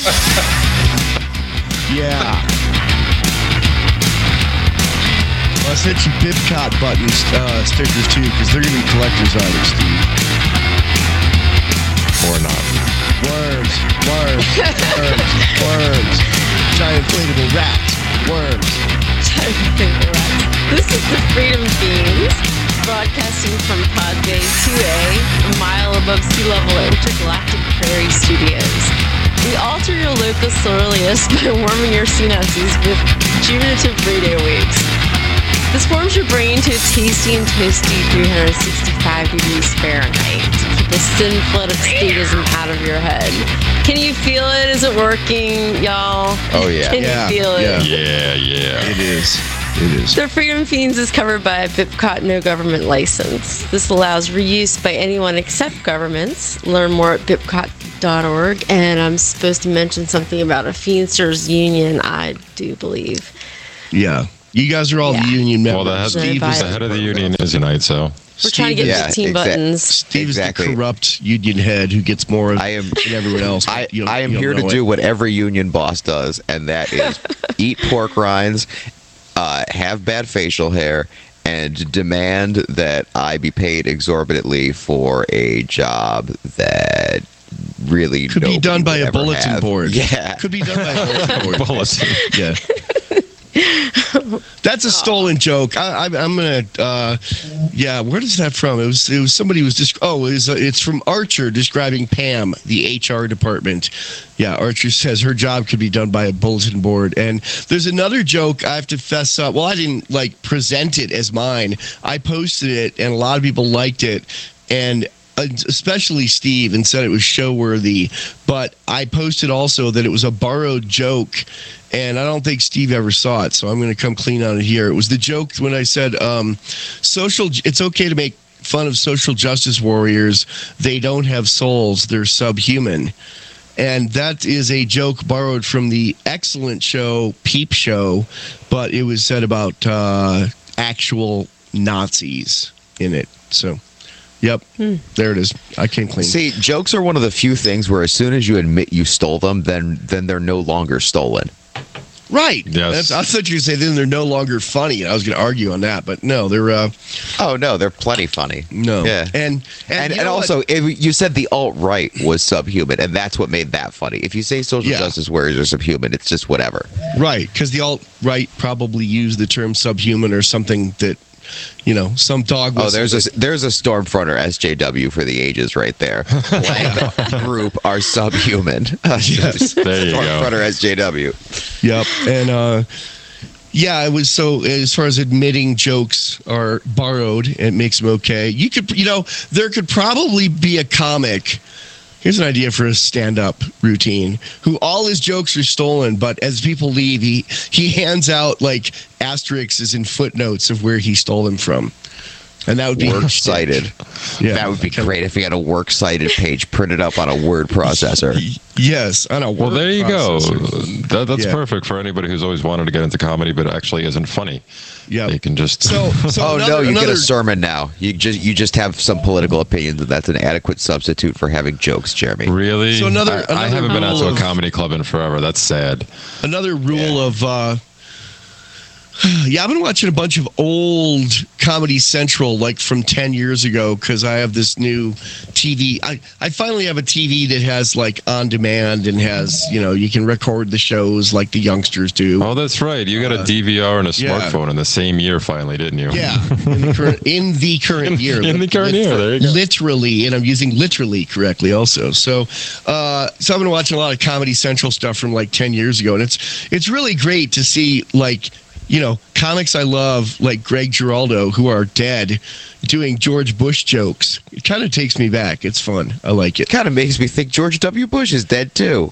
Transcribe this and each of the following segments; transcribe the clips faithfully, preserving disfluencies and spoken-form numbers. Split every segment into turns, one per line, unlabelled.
Yeah. Well, I sent you Bipcot buttons, uh, stickers too, because they're going to be collector's items, Steve.
Or not.
Worms, worms, worms, worms. Giant inflatable rats, worms.
Giant inflatable rats. This is the Freedom Fiends, broadcasting from Pod Bay two A, a mile above sea level intergalactic prairie studios. We alter your locus coeruleus by warming your synapses with rejuvenative radio waves. This warms your brain to a tasty and toasty three hundred sixty-five degrees Fahrenheit to keep a thin flood of statism out of your head. Can you feel it? Is it working, y'all?
Oh, yeah.
Can
Yeah,
you feel it?
yeah.
Yeah, yeah.
It is. It is.
The Freedom Fiends is covered by a Bipcot no government license. This allows reuse by anyone except governments. Learn more at bipcot dot org. And I'm supposed to mention something about a Feedsters union, I do believe.
Yeah. You guys are all
Yeah.
union members.
Well, the head,
Steve
the
is-
head of the union is Unite, so.
We're trying to get
Yeah,
fifteen
exact-
buttons.
Steve
Exactly.
is the corrupt union head who gets more
I am-
than everyone else.
I,
You don't-
I am
you don't
here to
know
do
it.
what every union boss does, and that is eat pork rinds, uh, have bad facial hair, and demand that I be paid exorbitantly for a job that really
Could be
nobody
done by
would
a
ever
bulletin
have.
board.
Yeah.
Could be done by a bulletin board.
Bulletin.
Yeah. That's a stolen joke. I, I, I'm gonna. Uh, yeah, where is that from? It was. It was somebody who was just. Oh, it was, uh, it's from Archer describing Pam, the H R department. Yeah, Archer says her job could be done by a bulletin board. And there's another joke I have to fess up. Well, I didn't like present it as mine. I posted it, and a lot of people liked it, and especially Steve, and said it was show worthy. But I posted also that it was a borrowed joke, and I don't think Steve ever saw it, so I'm going to come clean on it here. It was the joke when I said, um, social. It's okay to make fun of social justice warriors. They don't have souls. They're subhuman. And that is a joke borrowed from the excellent show Peep Show, but it was said about uh, actual Nazis in it. So, yep,
Hmm.
there it is. I came clean.
See, jokes are one of the few things where as soon as you admit you stole them, then then they're no longer stolen.
Right.
Yes.
That's, I thought you were going to say then they're no longer funny. I was going to argue on that, but no, they're uh,
Oh no, they're plenty funny.
no.
Yeah.
And and,
And,
you
and
know
also,
what?
if you said the alt-right was subhuman, and that's what made that funny. If you say social
Yeah.
justice warriors are subhuman, it's just whatever.
Right, because the alt right probably used the term subhuman or something that, you know, some dog.
Oh,
whistle
there's
that-
a there's a Stormfronter S J W for the ages right there. Blank group are subhuman.
Yes.
There you go.
Stormfronter S J W.
Yep. And uh yeah, it was so as far as admitting jokes are borrowed, it makes them okay. You could you know, there could probably be a comic. Here's an idea for a stand-up routine. Who all his jokes are stolen, but as people leave, he he hands out like asterisks and footnotes of where he stole them from, and that would be
Works cited.
Yeah,
That would be great if you had a works cited page printed up on a word processor.
Yes, I know.
Well, there you go. That, that's
Yeah.
perfect for anybody who's always wanted to get into comedy, but actually isn't funny.
Yeah.
You can just.
So, so
Oh
another,
no, you
another,
get a sermon now. You just you just have some political opinions, and that's an adequate substitute for having jokes, Jeremy.
Really?
So another-
I, I
another
haven't been out to
rule
a
of-
comedy club in forever. That's sad.
another rule of. Uh, yeah, I've been watching a bunch of old Comedy Central, like from ten years ago, because I have this new T V. I, I finally have a T V that has like on demand and has, you know, you can record the shows like the youngsters do.
Oh, that's right. You got a D V R and a
yeah.
smartphone in the same year, finally, didn't you?
Yeah, in the current, in the current year.
In the current year, there you go.
Literally, and I'm using literally correctly also. So, uh, so I've been watching a lot of Comedy Central stuff from like ten years ago, and it's it's really great to see like, you know, comics I love like Greg Giraldo, who are dead, doing George Bush jokes. It kind of takes me back. It's fun. I like it.
Kind of makes me think George W. Bush is dead too.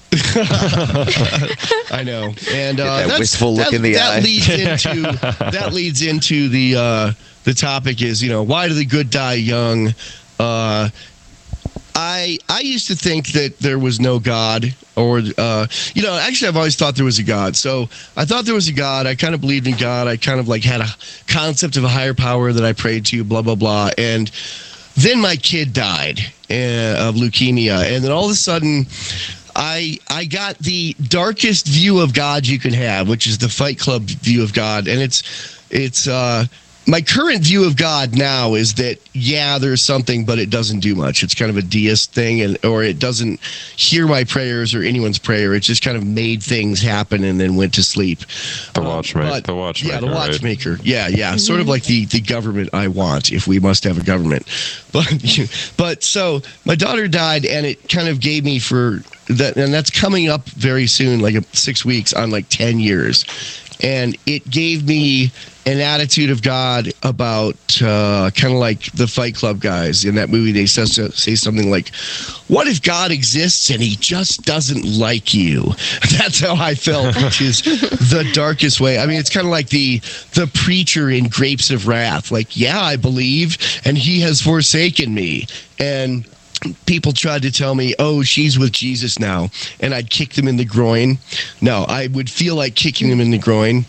I know, and uh,
that
that's-
wistful look
that,
in the
that
eye.
leads into that leads into the uh, the topic is, you know, why do the good die young? Uh, I I used to think that there was no God, or uh, you know, actually I've always thought there was a God. So I thought there was a God. I kind of believed in God. I kind of like had a concept of a higher power that I prayed to. Blah blah blah. And then my kid died uh, of leukemia, and then all of a sudden, I I got the darkest view of God you can have, which is the Fight Club view of God, and it's it's uh, my current view of God now is that yeah, there's something, but it doesn't do much. It's kind of a deist thing, and or it doesn't hear my prayers or anyone's prayer. It just kind of made things happen and then went to sleep.
The
Um,
watchmaker.
but-
The watchmaker.
Yeah, the
right?
watchmaker. Yeah, yeah. Sort of like the, the government I want, if we must have a government. But but so my daughter died, and it kind of gave me for that, and that's coming up very soon, like six weeks on like ten years, and it gave me an attitude of God about uh, kind of like the Fight Club guys in that movie. They say, say something like, "What if God exists and he just doesn't like you?" That's how I felt, which is the darkest way. I mean, it's kind of like the the preacher in Grapes of Wrath. Like, yeah, I believe, and he has forsaken me. And people tried to tell me, oh, she's with Jesus now, and I'd kick them in the groin. No, I would feel like kicking them in the groin.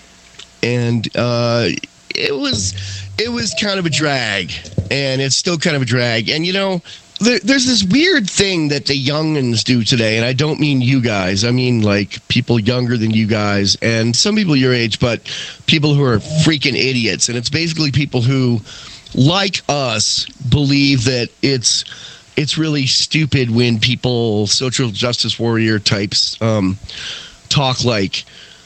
And uh, it was it was kind of a drag, and it's still kind of a drag. And, you know, there, there's this weird thing that the youngins do today, and I don't mean you guys. I mean, like, people younger than you guys, and some people your age, but people who are freaking idiots. And it's basically people who, like us, believe that it's it's really stupid when people, social justice warrior types, um, talk like,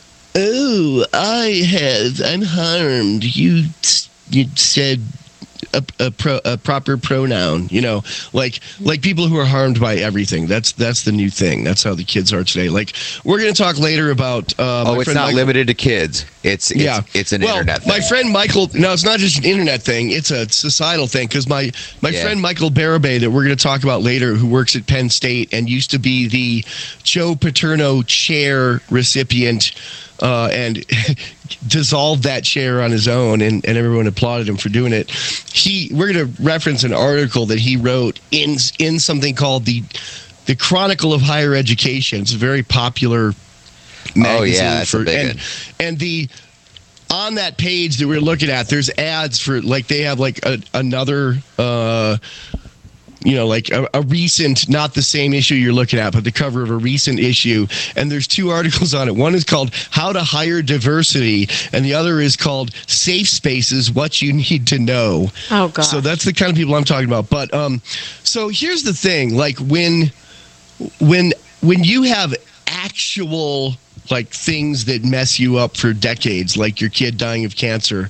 oh, I have, I'm harmed. You, you said a, a, pro, a proper pronoun, you know, like like people who are harmed by everything. That's that's the new thing. That's how the kids are today. Like, we're going to talk later about. Uh,
oh,
my
it's
friend
not
Michael.
limited to kids. It's, it's
Yeah,
it's an
well,
internet thing.
My friend Michael. No, it's not just an internet thing. It's a societal thing. Because my my
Yeah.
friend Michael Barabay, that we're going to talk about later, who works at Penn State and used to be the Joe Paterno Chair recipient. Uh, and dissolved that chair on his own, and, and everyone applauded him for doing it. He, we're going to reference an article that he wrote in in something called the the Chronicle of Higher Education. It's a very popular magazine.
Oh, yeah, that's a
for,
big
and,
one.
and the on that page that we're looking at, there's ads for, like, they have like a, another. Uh, you know, like a, a recent, not the same issue you're looking at, but the cover of a recent issue. And there's two articles on it. One is called How to Hire Diversity, and the other is called Safe Spaces, What You Need to Know.
Oh, God.
So that's the kind of people I'm talking about. But um, so here's the thing, like when, when, when you have actual, like, things that mess you up for decades, like your kid dying of cancer.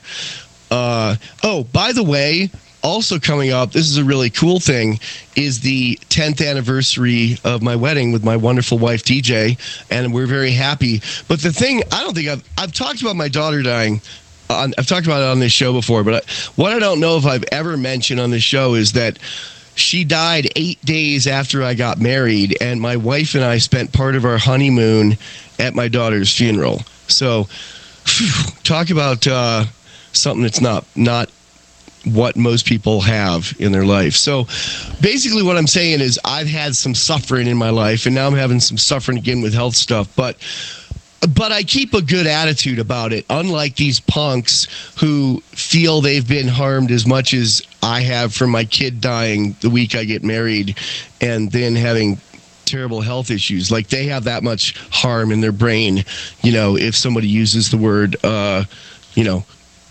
Uh, oh, by the way, also coming up, this is a really cool thing, is the tenth anniversary of my wedding with my wonderful wife, D J, and we're very happy. But the thing, I don't think I've, I've talked about my daughter dying. On, I've talked about it on this show before, but I, what I don't know if I've ever mentioned on this show is that she died eight days after I got married, and my wife and I spent part of our honeymoon at my daughter's funeral. So, phew, talk about uh, something that's not not what most people have in their life. So basically what I'm saying is I've had some suffering in my life, and now I'm having some suffering again with health stuff, but but I keep a good attitude about it, unlike these punks who feel they've been harmed as much as I have from my kid dying the week I get married and then having terrible health issues. Like, they have that much harm in their brain, you know, if somebody uses the word uh you know,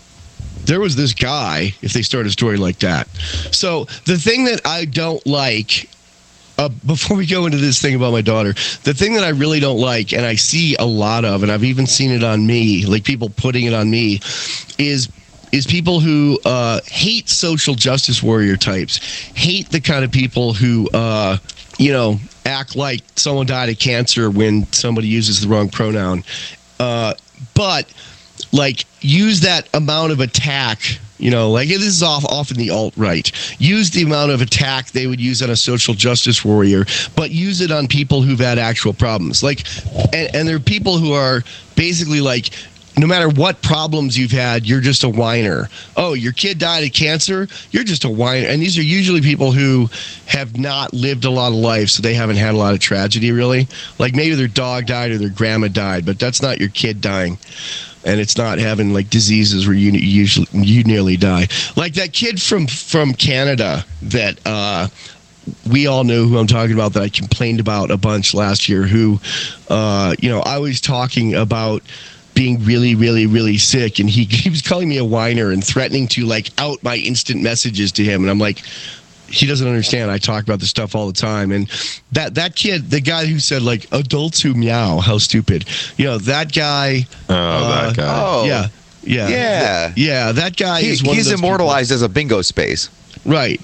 there was this guy, if they start a story like that. So the thing that I don't like, uh, before we go into this thing about my daughter, the thing that I really don't like, and I see a lot of, and I've even seen it on me, like people putting it on me, is is people who uh, hate social justice warrior types, hate the kind of people who, uh, you know, act like someone died of cancer when somebody uses the wrong pronoun. Uh, but... like, use that amount of attack, you know, like, this is off, often the alt-right. Use the amount of attack they would use on a social justice warrior, but use it on people who've had actual problems. Like, and, and there are people who are basically like, no matter what problems you've had, you're just a whiner. Oh, your kid died of cancer? You're just a whiner. And these are usually people who have not lived a lot of life, so they haven't had a lot of tragedy, really. Like, maybe their dog died or their grandma died, but that's not your kid dying. And it's not having, like, diseases where you usually you nearly die. Like that kid from from Canada that uh, we all know who I'm talking about, that I complained about a bunch last year, who, uh, you know, I was talking about being really, really, really sick, and he, he was calling me a whiner and threatening to, like, out my instant messages to him. And I'm like, he doesn't understand. I talk about this stuff all the time. And that, that kid, the guy who said, like, adults who meow, how stupid. You know, that guy.
Oh,
uh,
that guy.
Oh.
Yeah. Yeah.
Yeah.
Th- yeah. That guy
He,
is one
he's
of those
immortalized as a bingo space.
people. Right.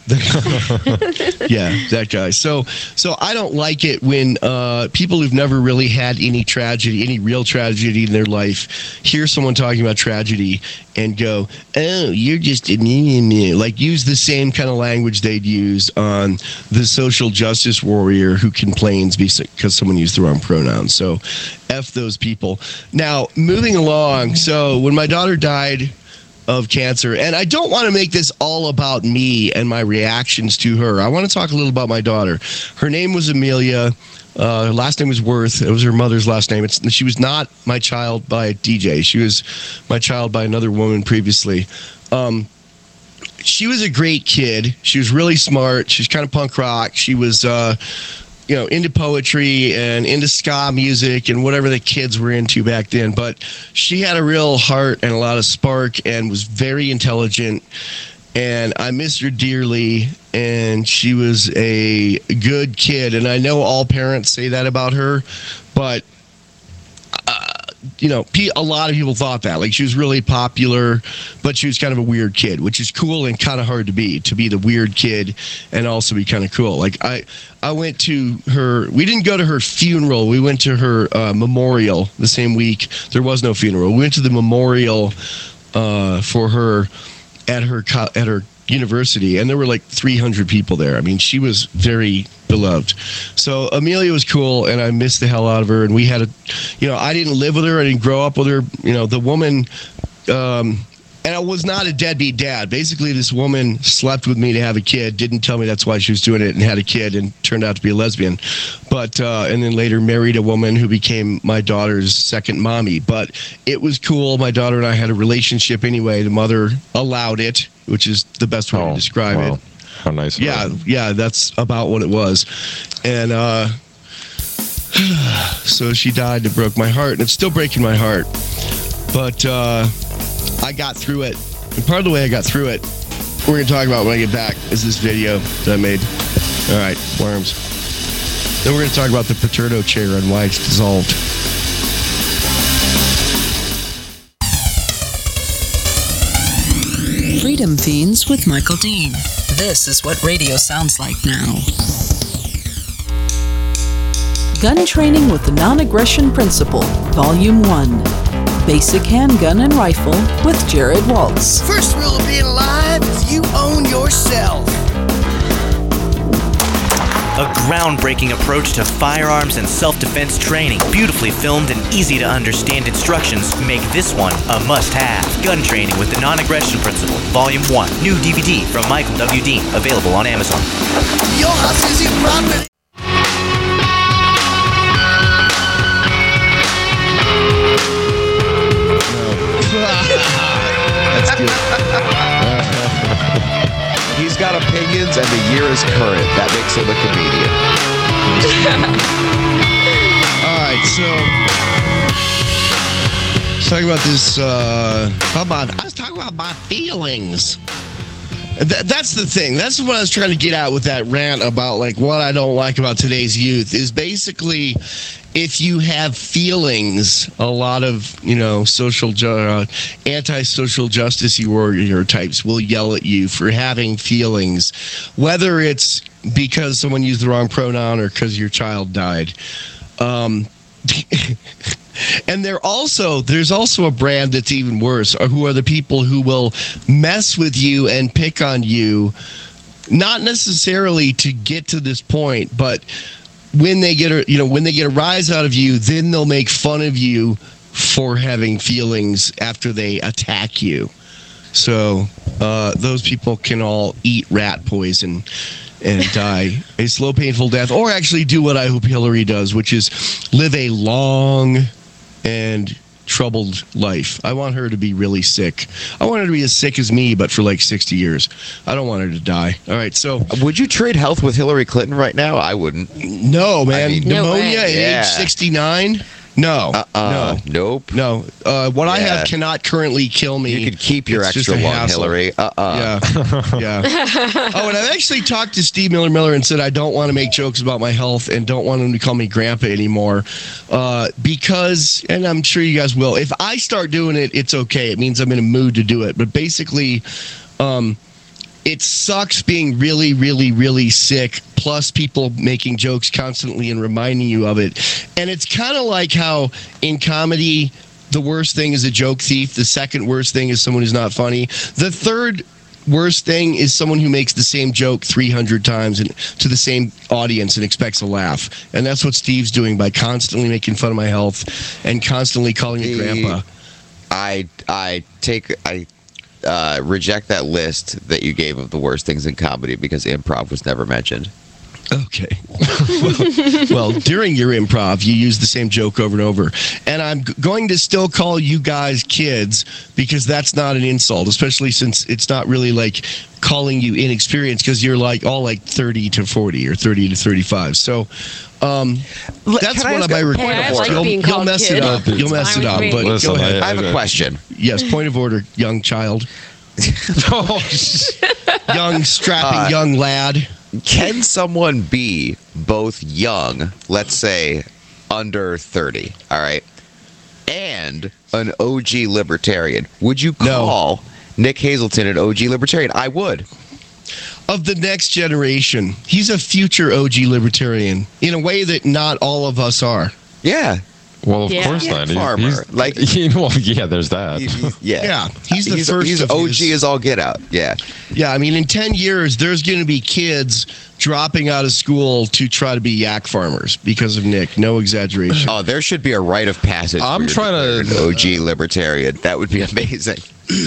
Yeah, that guy. So so I don't like it when uh, people who've never really had any tragedy, any real tragedy in their life, hear someone talking about tragedy and go, oh, you're just a meh, meh, meh. Like, use the same kind of language they'd use on the social justice warrior who complains because someone used the wrong pronouns. So F those people. Now, moving along. So when my daughter died of cancer, and I don't want to make this all about me and my reactions to her. I want to talk a little about my daughter. Her name was Amelia. Uh, her last name was Worth. It was her mother's last name. It's, she was not my child by a D J. She was my child by another woman previously. Um, she was a great kid. She was really smart. She's kind of punk rock. She was, uh, you know, into poetry and into ska music and whatever the kids were into back then. But she had a real heart and a lot of spark and was very intelligent. And I miss her dearly. And she was a good kid. And I know all parents say that about her, but you know, a lot of people thought that. Like, she was really popular, but she was kind of a weird kid, which is cool and kind of hard to be, to be the weird kid and also be kind of cool. Like, I, I went to her, we didn't go to her funeral. We went to her uh, memorial the same week. There was no funeral. We went to the memorial uh, for her at her co- at her university, and there were like three hundred people there. I mean, she was very beloved. So Amelia was cool, and I missed the hell out of her. And we had a, you know, I didn't live with her. I didn't grow up with her. You know, the woman, um, and I was not a deadbeat dad. Basically, this woman slept with me to have a kid, didn't tell me that's why she was doing it, and had a kid, and turned out to be a lesbian. But, uh, and then later married a woman who became my daughter's second mommy. But it was cool. My daughter and I had a relationship anyway. The mother allowed it, which is the best way
Oh,
to describe
wow.
it.
How nice. of
Yeah,
her.
yeah, that's about what it was. And uh, so she died. It broke my heart, and it's still breaking my heart. But uh, I got through it. And part of the way I got through it, we're going to talk about when I get back, is this video that I made. All right, worms. Then we're going to talk about the Paterno chair and why it's dissolved.
Freedom Fiends with Michael Dean. This is what radio sounds like now.
Gun Training with the Non-Aggression Principle, Volume one. Basic Handgun and Rifle with Jared Waltz.
First rule of being alive is you own yourself.
A groundbreaking approach to firearms and self-defense training. Beautifully filmed and easy to understand instructions make this one a must-have. Gun Training with the Non-Aggression Principle, Volume one. New D V D from Michael W. Dean, available on Amazon.
Your house is your property.
That's good.
He's got opinions, and the year is current. That makes him a comedian.
All right, so let's talk about this. Uh, how about I was talking about my feelings. Th- that's the thing. That's what I was trying to get at with that rant about, like, what I don't like about today's youth is basically, if you have feelings, a lot of, you know, social, ju- uh, anti-social justice warrior types will yell at you for having feelings, whether it's because someone used the wrong pronoun or because your child died. Um, and they're also, there's also a brand that's even worse, who are the people who will mess with you and pick on you, not necessarily to get to this point, but when they get a, you know, when they get a rise out of you, then they'll make fun of you for having feelings after they attack you. So uh, those people can all eat rat poison and die a slow, painful death, or actually do what I hope Hillary does, which is live a long and troubled life. I want her to be really sick. I want her to be as sick as me, but for like sixty years. I don't want her to die. All right, so
Would you trade health with Hillary Clinton right now? I wouldn't.
no, man,
I mean-
No
pneumonia
way.
at
Yeah.
age sixty-nine. No,
Uh-uh.
no,
Nope.
no. Uh, what I
Yeah.
have cannot currently kill me.
You could keep your
It's just
extra
a
long,
hassle.
Hillary. Uh-uh.
Yeah, yeah. Oh, and I've actually talked to Steve Miller Miller and said I don't want to make jokes about my health and don't want him to call me Grandpa anymore, uh, because, and I'm sure you guys will. If I start doing it, it's okay. It means I'm in a mood to do it. But basically, um, it sucks being really, really, really sick, plus people making jokes constantly and reminding you of it. And it's kind of like how in comedy, the worst thing is a joke thief. The second worst thing is someone who's not funny. The third worst thing is someone who makes the same joke three hundred times and to the same audience and expects a laugh. And that's what Steve's doing by constantly making fun of my health and constantly calling me
The-
Grandpa.
I I take I uh, reject that list that you gave of the worst things in comedy because improv was never mentioned.
Okay. well, well, during your improv, you use the same joke over and over. And I'm g- going to still call you guys kids because that's not an insult, especially since it's not really like calling you inexperienced because you're like all like thirty to forty or thirty to thirty-five. So um, that's
can I
one
ask
of my
a point
requests.
of order?
You'll,
being
you'll
called
mess
kid.
it up.
It's
You'll mess
fine
it
with
up.
me.
But
Listen,
go ahead.
I have a
I-
question.
Yes, point of order, young child. Young, strapping
Uh,
young lad.
Can someone be both young, let's say under thirty, all right, and an O G libertarian? Would you
No.
call Nick Hazelton an O G libertarian? I would.
Of the next generation. He's a future O G libertarian in a way that not all of us are.
Yeah.
Well, of
Yeah.
course
Yeah,
not. He-
farmer.
he's-
Like-
well, yeah, there's that.
He- he- yeah.
Yeah, he's the
he's,
first
He's
of
O
his-
G as all get out. Yeah.
Yeah, I mean, in ten years, there's going to be kids dropping out of school to try to be yak farmers because of Nick. No exaggeration.
Oh, there should be a rite of passage.
I'm
for
trying to-
an O G libertarian. That would be amazing.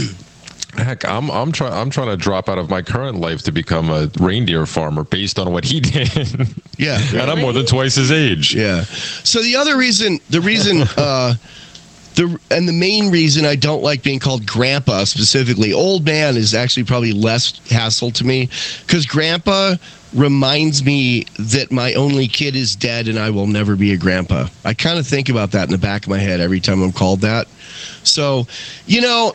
Heck, I'm I'm trying I'm trying to drop out of my current life to become a reindeer farmer based on what he did.
Yeah.
And I'm more than twice his age.
Yeah. So the other reason, the reason, uh, the and the main reason I don't like being called grandpa specifically, old man is actually probably less hassle to me because grandpa reminds me that my only kid is dead and I will never be a grandpa. I kind of think about that in the back of my head every time I'm called that. So, you know,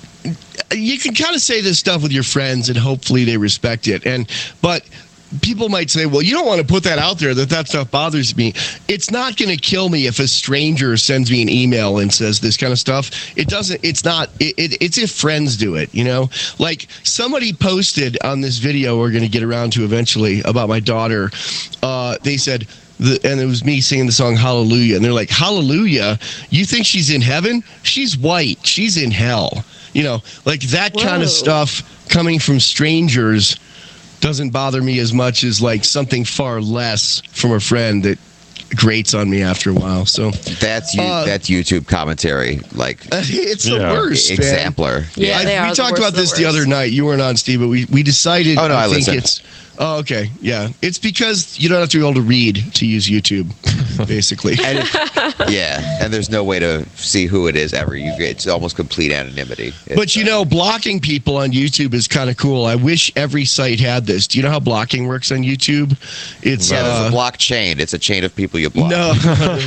you can kind of say this stuff with your friends and hopefully they respect it. And, but people might say, well, you don't want to put that out there that that stuff bothers me. It's not going to kill me if a stranger sends me an email and says this kind of stuff. It doesn't, it's not, it, it, it's if friends do it, you know, like somebody posted on this video we're going to get around to eventually about my daughter. Uh, they said, The, and it was me singing the song Hallelujah. And they're like, Hallelujah? You think she's in heaven? She's white. She's in hell. You know, like that kind
Whoa.
of stuff coming from strangers doesn't bother me as much as like something far less from a friend that grates on me after a while. So
That's you.
Uh,
that's YouTube commentary, like
it's the
Yeah.
worst, man.
exemplar.
Yeah,
I-
they are
we
the
talked
worst
about
of the
this the
worst.
other night. You weren't on, Steve, but we, we decided.
Oh, no, I
think
listened.
it's. Oh, okay. Yeah. It's because you don't have to be able to read to use YouTube, basically.
And it- yeah, and there's no way to see who it is ever. You get it's almost complete anonymity. It's,
But you
uh,
know, blocking people on YouTube is kind of cool. I wish every site had this. Do you know how blocking works on YouTube? It's
yeah, there's
uh,
a block chain. It's a chain of people you block.
no,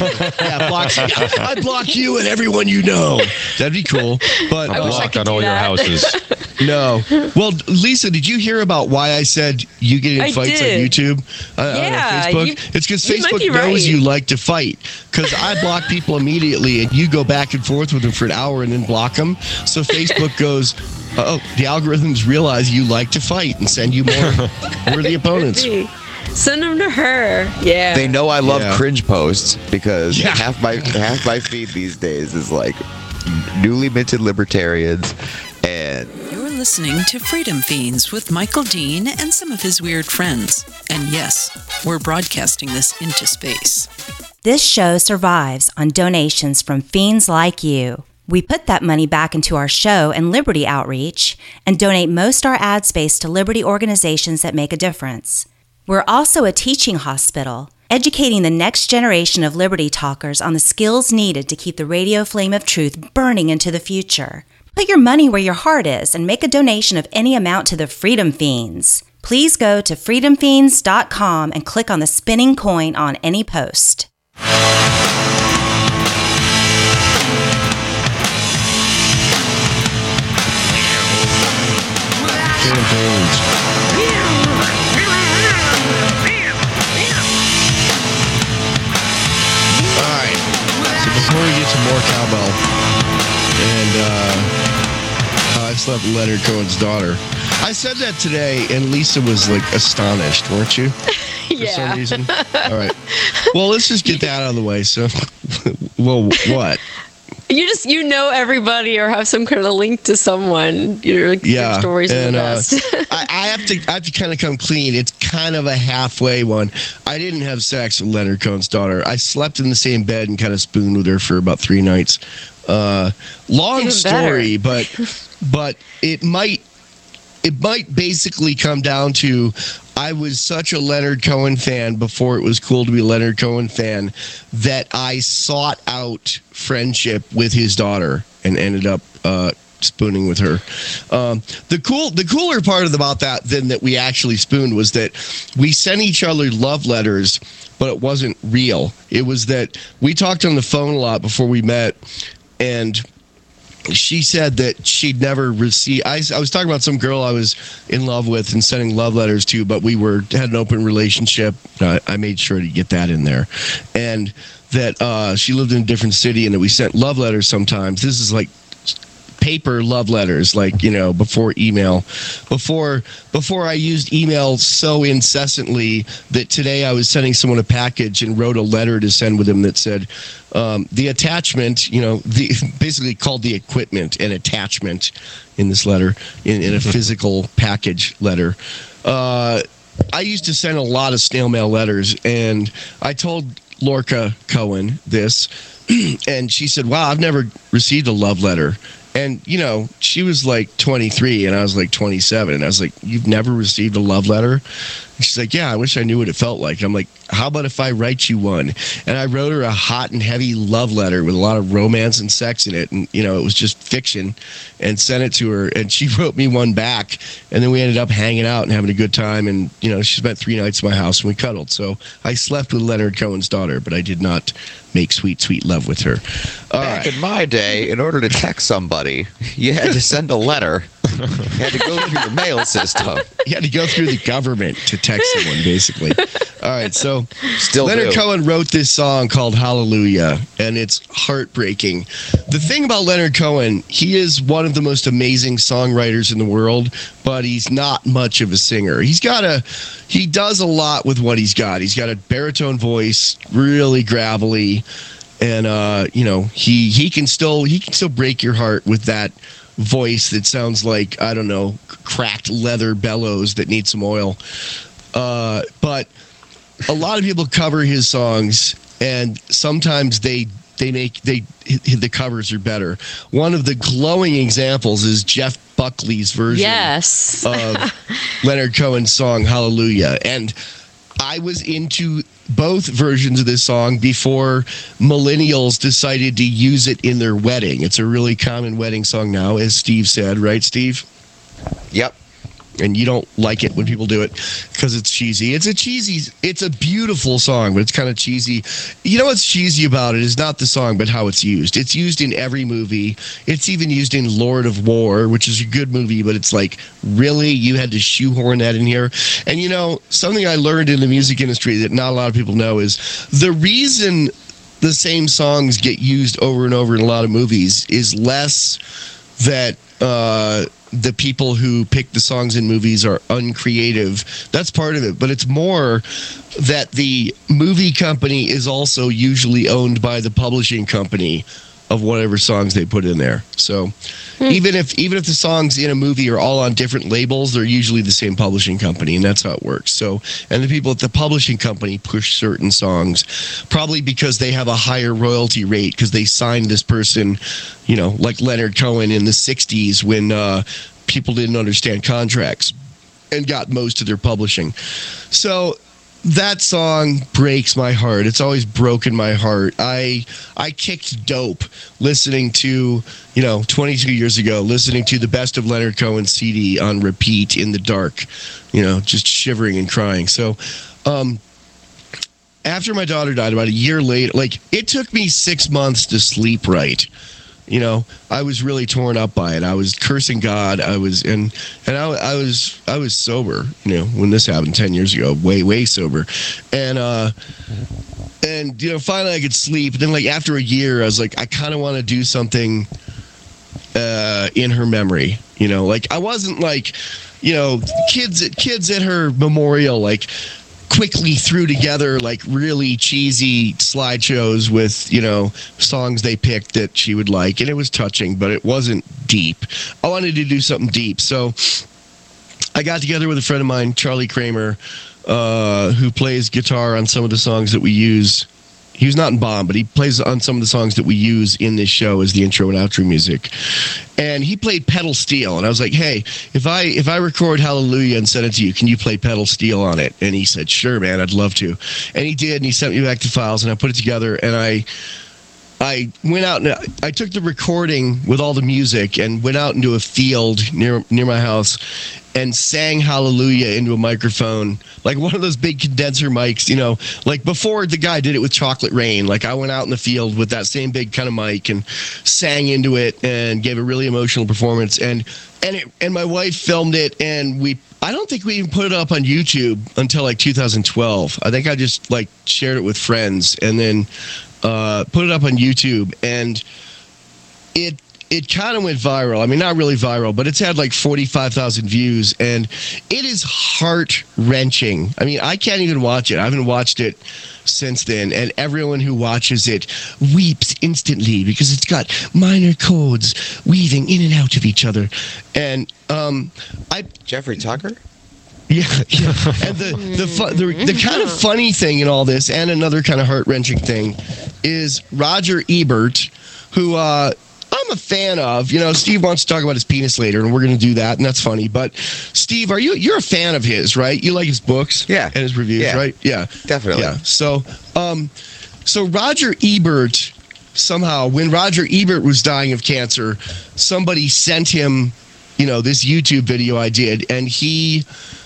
yeah, blocks. I block you and everyone you know. That'd be cool. But
I wish I
Block
could
on
do
all your
that.
houses.
no. Well, Lisa, did you hear about why I said you get in
I
fights
did.
on YouTube? Uh,
Yeah,
on Facebook?
you-
it's because
you might
Facebook
be
knows
right.
you like to fight. Because I block people immediately, and you go back and forth with them for an hour and then block them. So Facebook goes, oh, the algorithms realize you like to fight and send you more worthy opponents.
Send them to her. Yeah.
They know I love
Yeah.
cringe posts because
Yeah.
half my half my feed these days is like newly minted libertarians and
You're listening to Freedom Fiends with Michael Dean and some of his weird friends. And yes, we're broadcasting this into space.
This show survives on donations from fiends like you. We put that money back into our show and Liberty outreach and donate most our ad space to Liberty organizations that make a difference. We're also a teaching hospital, educating the next generation of Liberty Talkers on the skills needed to keep the radio flame of truth burning into the future. Put your money where your heart is and make a donation of any amount to the Freedom Fiends. Please go to freedom fiends dot com and click on the spinning coin on any post.
Before we get to more cowbell, and uh, I slept with Leonard Cohen's daughter. I said that today, and Lisa was like astonished, weren't you? For
yeah.
some reason. All right. Well, let's just get that out of the way. So, well, what?
You just, you know everybody or have some kind of link to someone. Your,
yeah,
your stories are
and,
the best.
uh, I, I have to, I have to kind of come clean. It's kind of a halfway one. I didn't have sex with Leonard Cohen's daughter. I slept in the same bed and kind of spooned with her for about three nights. Uh, long
Even
story, but but it might it might basically come down to I was such a Leonard Cohen fan before it was cool to be a Leonard Cohen fan that I sought out friendship with his daughter and ended up uh, spooning with her. Um, the cool, the cooler part about that than that we actually spooned was that we sent each other love letters, but it wasn't real. It was that we talked on the phone a lot before we met, and she said that she'd never received. I, I was talking about some girl I was in love with and sending love letters to, but we were had an open relationship. I, I made sure to get that in there, and that uh, she lived in a different city, and that we sent love letters sometimes. This is like paper love letters, like, you know, before email, before before I used email so incessantly that today I was sending someone a package and wrote a letter to send with them that said um, the attachment, you know, the basically called the equipment an attachment in this letter, in, in a physical package letter. Uh, I used to send a lot of snail mail letters, and I told Lorca Cohen this, and she said, wow, I've never received a love letter. And, you know, she was like twenty-three and I was like twenty-seven. And I was like, you've never received a love letter? And she's like, yeah, I wish I knew what it felt like. I'm like, how about if I write you one? And I wrote her a hot and heavy love letter with a lot of romance and sex in it. And, you know, it was just fiction, and sent it to her. And she wrote me one back. And then we ended up hanging out and having a good time. And, you know, she spent three nights in my house and we cuddled. So I slept with Leonard Cohen's daughter, but I did not make sweet, sweet love with her. All
Back
right.
in my day, in order to text somebody, you had to send a letter. You had to go through the mail system.
You had to go through the government to text someone, basically. All right, so
Still
Leonard
do.
Cohen wrote this song called Hallelujah, and it's heartbreaking. The thing about Leonard Cohen, he is one of the most amazing songwriters in the world, but he's not much of a singer. He's got a, he does a lot with what he's got. He's got a baritone voice, really gravelly, and uh, you know, he he can still he can still break your heart with that voice that sounds like, I don't know, cracked leather bellows that need some oil. Uh, but a lot of people cover his songs, and sometimes they they make they the covers are better. One of the glowing examples is Jeff Buckley's version
Yes.
of Leonard Cohen's song Hallelujah. And I was into both versions of this song before millennials decided to use it in their wedding. It's a really common wedding song now, as Steve said, right, Steve?
Yep.
And you don't like it when people do it because it's cheesy. It's a cheesy, it's a beautiful song, but it's kind of cheesy. You know what's cheesy about it is not the song, but how it's used. It's used in every movie. It's even used in Lord of War, which is a good movie, but it's like, really? You had to shoehorn that in here? And you know, something I learned in the music industry that not a lot of people know is the reason the same songs get used over and over in a lot of movies is less that uh, the people who pick the songs in movies are uncreative. That's part of it. But it's more that the movie company is also usually owned by the publishing company of whatever songs they put in there. So hmm. even if even if the songs in a movie are all on different labels, they're usually the same publishing company, and that's how it works. So, and the people at the publishing company push certain songs, probably because they have a higher royalty rate because they signed this person, you know, like Leonard Cohen in the sixties when uh, people didn't understand contracts and got most of their publishing. So that song breaks my heart. It's always broken my heart. I I kicked dope listening to, you know, twenty-two years ago, listening to the Best of Leonard Cohen C D on repeat in the dark, you know, just shivering and crying. So, um, after my daughter died, about a year later, like, it took me six months to sleep right. You know, I was really torn up by it. I was cursing God. I was, and and I, I was, I was sober. You know, when this happened ten years ago, way, way sober, and uh, and you know, finally I could sleep. And then, like, after a year, I was like, I kind of want to do something uh, in her memory. You know, like, I wasn't like, you know, kids at kids at her memorial, like, quickly threw together like really cheesy slideshows with, you know, songs they picked that she would like, and it was touching, but it wasn't deep. I wanted to do something deep, so I got together with a friend of mine, Charlie Kramer, uh, who plays guitar on some of the songs that we use. He was not in Bomb, but he plays on some of the songs that we use in this show as the intro and outro music. And he played pedal steel, and I was like, "Hey, if I if I record Hallelujah and send it to you, can you play pedal steel on it?" And he said, "Sure, man, I'd love to." And he did, and he sent me back the files, and I put it together, and I I went out and I took the recording with all the music and went out into a field near near my house and sang Hallelujah into a microphone, like one of those big condenser mics, you know, like before the guy did it with Chocolate Rain. Like, I went out in the field with that same big kind of mic and sang into it and gave a really emotional performance. And and it, and my wife filmed it, and we I don't think we even put it up on YouTube until like two thousand twelve. I think I just like shared it with friends and then uh, put it up on YouTube, and it. It kind of went viral. I mean, not really viral, but it's had like forty-five thousand views, and it is heart-wrenching. I mean, I can't even watch it. I haven't watched it since then, and everyone who watches it weeps instantly because it's got minor chords weaving in and out of each other. And um, I
Jeffrey Tucker?
Yeah, yeah. And the the, fu- the the kind of funny thing in all this, and another kind of heart-wrenching thing, is Roger Ebert, who... Uh, I'm a fan of, you know, Steve wants to talk about his penis later, and we're going to do that, and that's funny. But Steve, are you, you're a fan of his, right? You like his books?
Yeah.
And his reviews,
yeah.
right? Yeah.
Definitely.
Yeah. So, um, so Roger Ebert, somehow, when Roger Ebert was dying of cancer, somebody sent him, you know, this YouTube video I did, and he,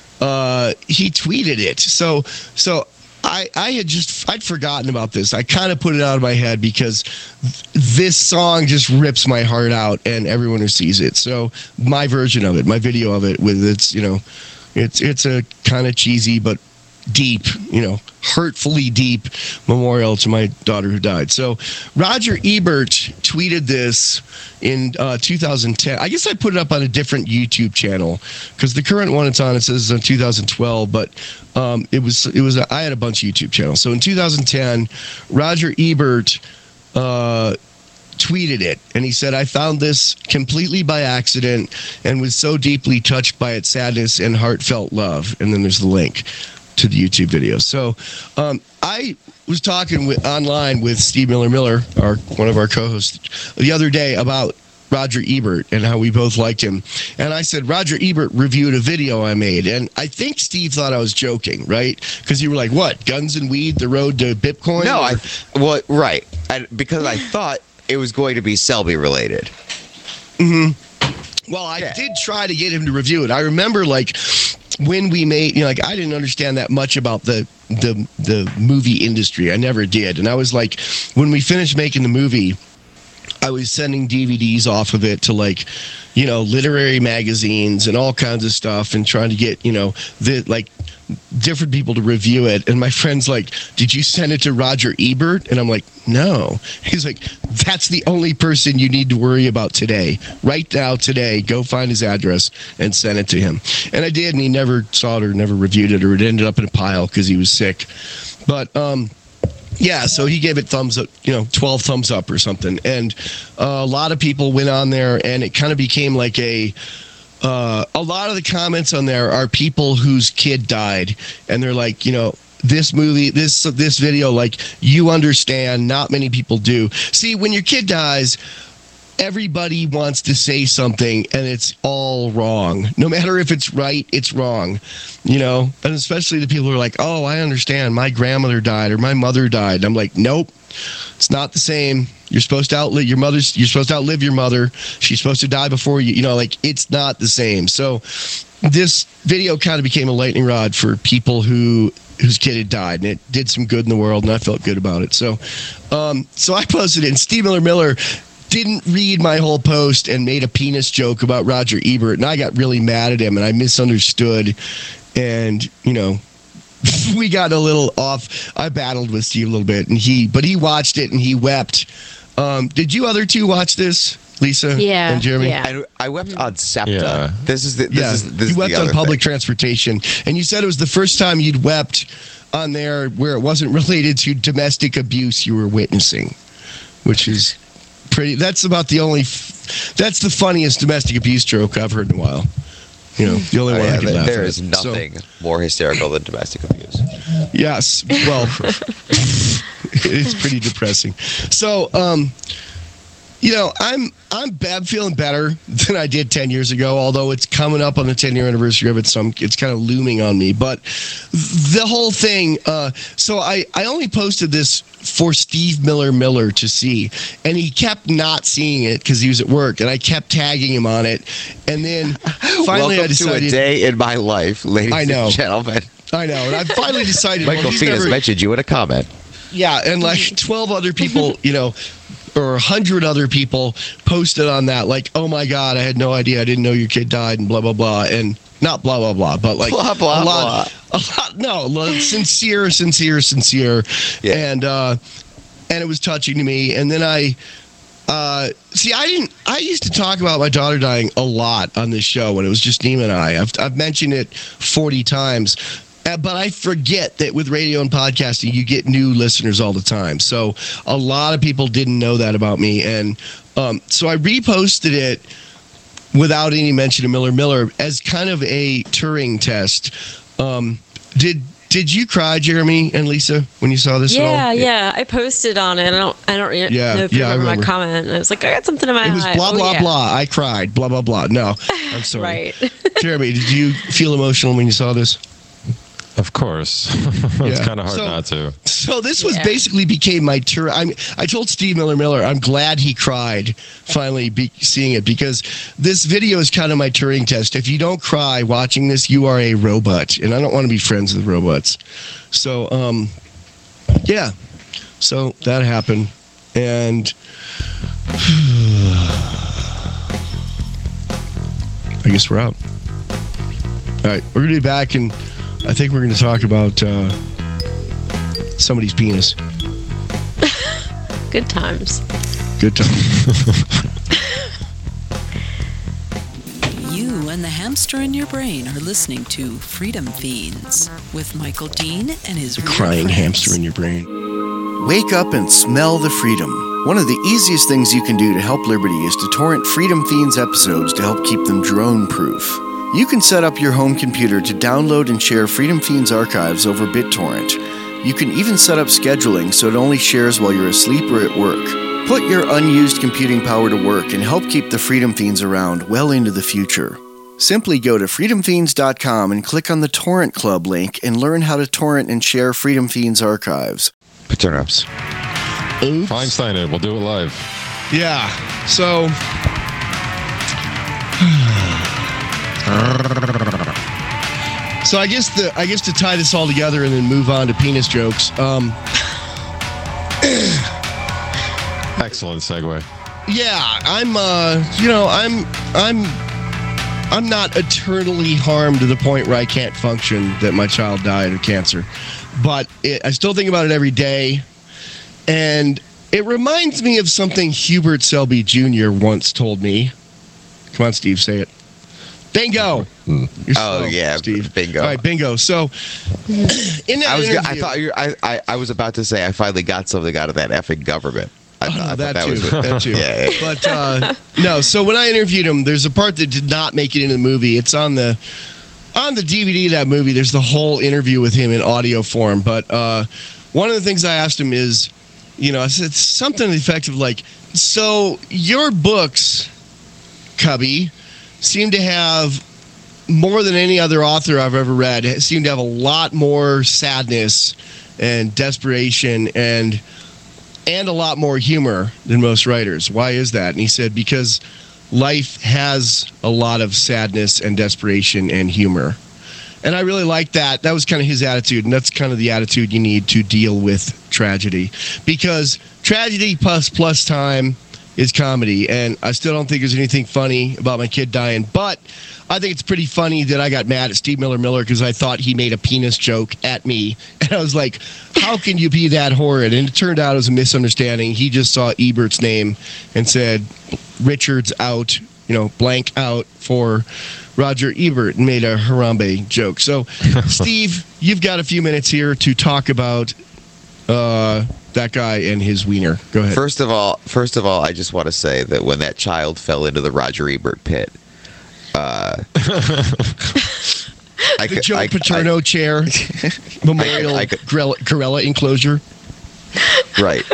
uh, he tweeted it. So, so, I, I had just, I'd forgotten about this. I kind of put it out of my head because this song just rips my heart out, and everyone who sees it. So my version of it, my video of it with its, you know, it's, it's a kind of cheesy, but deep, you know, hurtfully deep memorial to my daughter who died. So Roger Ebert tweeted this in uh, two thousand ten. I guess I put it up on a different YouTube channel because the current one it's on, it says it's on two thousand twelve, but um, it was, it was, a, I had a bunch of YouTube channels. So in two thousand ten, Roger Ebert uh, tweeted it, and he said, "I found this completely by accident and was so deeply touched by its sadness and heartfelt love." And then there's the link to the YouTube video. So um, I was talking with, online with Steve Miller Miller, our one of our co-hosts, the other day about Roger Ebert and how we both liked him. And I said, Roger Ebert reviewed a video I made. And I think Steve thought I was joking, right? Because you were like, what, Guns and Weed, the road to Bitcoin?
No,
or-
I, well, right. I, because I thought it was going to be Selby related.
Mm-hmm. Well, I
Yeah.
did try to get him to review it. I remember, like, when we made, you know, like, I didn't understand that much about the the the movie industry. I never did. And I was like, when we finished making the movie, I was sending D V Ds off of it to, like, you know, literary magazines and all kinds of stuff, and trying to get, you know, the like different people to review it. And my friend's like, "Did you send it to Roger Ebert?" And I'm like, "No." He's like, "That's the only person you need to worry about today. Right now, today, go find his address and send it to him." And I did, and he never saw it or never reviewed it, or it ended up in a pile because he was sick. But um yeah, so he gave it thumbs up, you know, twelve thumbs up or something. And uh, a lot of people went on there, and it kind of became like a Uh, a lot of the comments on there are people whose kid died, and they're like, you know, this movie, this this video, like, you understand, not many people do. See, when your kid dies, everybody wants to say something and it's all wrong. No matter if it's right, it's wrong. You know, and especially the people who are like, oh, I understand. My grandmother died or my mother died. And I'm like, nope, it's not the same. You're supposed to outlive your mother's. You're supposed to outlive your mother. She's supposed to die before you. You know, like it's not the same. So this video kind of became a lightning rod for people who whose kid had died, and it did some good in the world, and I felt good about it. So, um, so I posted it, and Steve Miller Miller didn't read my whole post and made a penis joke about Roger Ebert, and I got really mad at him, and I misunderstood, and you know, we got a little off. I battled with Steve a little bit, and he, but he watched it and he wept. Um, did you other two watch this, Lisa?
Yeah,
and Jeremy?
yeah.
I, I wept on SEPTA.
Yeah.
This is the, this
yeah,
is this
you
is
wept
the
on
other
public
thing.
transportation, and you said it was the first time you'd wept on there where it wasn't related to domestic abuse you were witnessing, which is pretty. That's about the only. That's the funniest domestic abuse joke I've heard in a while. You know, the only
Oh,
one
yeah,
I can
there-
laugh
there
at.
is nothing more hysterical than domestic abuse.
So, yes. Well, it's pretty depressing. So, um, you know, I'm I'm I'm feeling better than I did ten years ago. Although it's coming up on the ten year anniversary of it, so I'm, it's kind of looming on me. But the whole thing. Uh, so I I only posted this for Steve Miller Miller to see, and he kept not seeing it because he was at work, and I kept tagging him on it, and then finally
Welcome
I decided
to a day in my life, ladies
I know.
and gentlemen.
I know, and I finally decided. well,
Michael
he's
Phoenix
never-
mentioned you in a comment.
Yeah, and like twelve other people, you know, or a hundred other people posted on that, like, oh my God, I had no idea. I didn't know your kid died and blah, blah, blah. And not blah, blah, blah, but like
Blah, blah,
a lot, a lot, no, lo- sincere, sincere, sincere.
Yeah.
And, uh, and it was touching to me. And then I, uh, see, I didn't, I used to talk about my daughter dying a lot on this show when it was just Nima and I. I've, I've mentioned it forty times. Uh, but I forget that with radio and podcasting, you get new listeners all the time. So a lot of people didn't know that about me. And um, so I reposted it without any mention of Miller Miller as kind of a Turing test. Um, did did you cry, Jeremy and Lisa, when you saw this at
Yeah,
all?
yeah. I posted on it. I don't. I don't re-
Yeah,
know if you
yeah, I
remember my
remember.
comment. I was like, I got something in my
It was
eye.
blah,
Oh,
blah,
yeah.
blah. I cried. Blah, blah, blah. No, I'm sorry.
Right.
Jeremy, did you feel emotional when you saw this?
Of course. It's
Yeah.
kind of hard
So-
not to.
So this was
Yeah.
basically became my tour. I mean, I told Steve Miller Miller, I'm glad he cried finally be, seeing it, because this video is kind of my Turing test. If you don't cry watching this, you are a robot, and I don't want to be friends with robots. So, um, yeah. So that happened, and I guess we're out. All right, we're gonna be back, and I think we're gonna talk about uh, somebody's penis.
Good times.
Good time.
You and the hamster in your brain are listening to Freedom Fiends with Michael Dean and his weird
Crying
friends.
hamster in your brain.
Wake up and smell the freedom. One of the easiest things you can do to help Liberty is to torrent Freedom Fiends episodes to help keep them drone-proof. You can set up your home computer to download and share Freedom Fiends archives over BitTorrent. You can even set up scheduling so it only shares while you're asleep or at work. Put your unused computing power to work and help keep the Freedom Fiends around well into the future. Simply go to freedom fiends dot com and click on the Torrent Club link and learn how to torrent and share Freedom Fiends archives.
Paternups.
Oops.
Feinstein it. We'll do it live.
Yeah. So. So I guess the I guess to tie this all together and then move on to penis jokes. Um,
Excellent segue.
yeah, I'm. Uh, you know, I'm. I'm. I'm not eternally harmed to the point where I can't function that my child died of cancer, but it, I still think about it every day, and it reminds me of something Hubert Selby Junior once told me. Come on, Steve, say it. Bingo. You're
Oh,
slow,
yeah,
Steve.
bingo.
All right, bingo. So, in that
I was.
interview,
I thought you. I, I. I was about to say I finally got something out of that effing government. I,
Oh,
thought-
no,
I thought
that, too.
was.
that too.
Yeah, yeah.
But uh, no. So when I interviewed him, there's a part that did not make it into the movie. It's on the on the D V D of that movie. There's the whole interview with him in audio form. But uh, one of the things I asked him is, you know, it's, it's something to the effect of like, so your books, Cubby, seem to have more than any other author I've ever read, seem to have a lot more sadness and desperation and and a lot more humor than most writers. Why is that? And he said, because life has a lot of sadness and desperation and humor. And I really like that. That was kind of his attitude, and that's kind of the attitude you need to deal with tragedy. Because tragedy plus plus time is comedy, and I still don't think there's anything funny about my kid dying, but I think it's pretty funny that I got mad at Steve Miller Miller because I thought he made a penis joke at me. And I was like, how can you be that horrid? And it turned out it was a misunderstanding. He just saw Ebert's name and said, Richard's out, you know, blank out for Roger Ebert, and made a Harambe joke. So, Steve, you've got a few minutes here to talk about uh, that guy and his wiener. Go ahead.
First of all, first of all, I just want to say that when that child fell into the Roger Ebert pit, Uh,
I the Joe I, Paterno I, chair, Memorial I, I, Gorilla, Gorilla enclosure.
Right.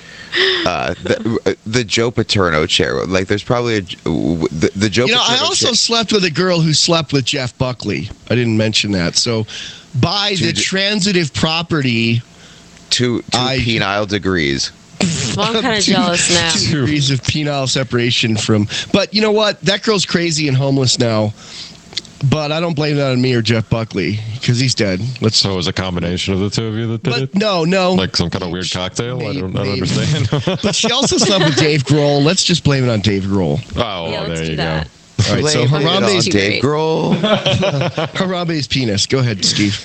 Uh, the, the Joe Paterno chair. Like, there's probably a, the, the Joe
You know,
Paterno
I also
chair.
slept with a girl who slept with Jeff Buckley. I didn't mention that. So, by the d- transitive property...
Two, two I, penile degrees.
Well, I'm kind of jealous now.
Two degrees of penile separation from... But you know what? That girl's crazy and homeless now. But I don't blame that on me or Jeff Buckley, because he's dead. Let's.
So it was a combination of the two of you that did
but
it?
No, no.
Like some kind of weird cocktail? Maybe, I, don't, I don't understand.
But she also slept with Dave Grohl. Let's just blame it on Dave Grohl.
Oh,
yeah,
well,
let's
there
do
you
that.
go.
All right, so Harambe's
Dave Grohl.
Harambe's penis. Go ahead, Steve.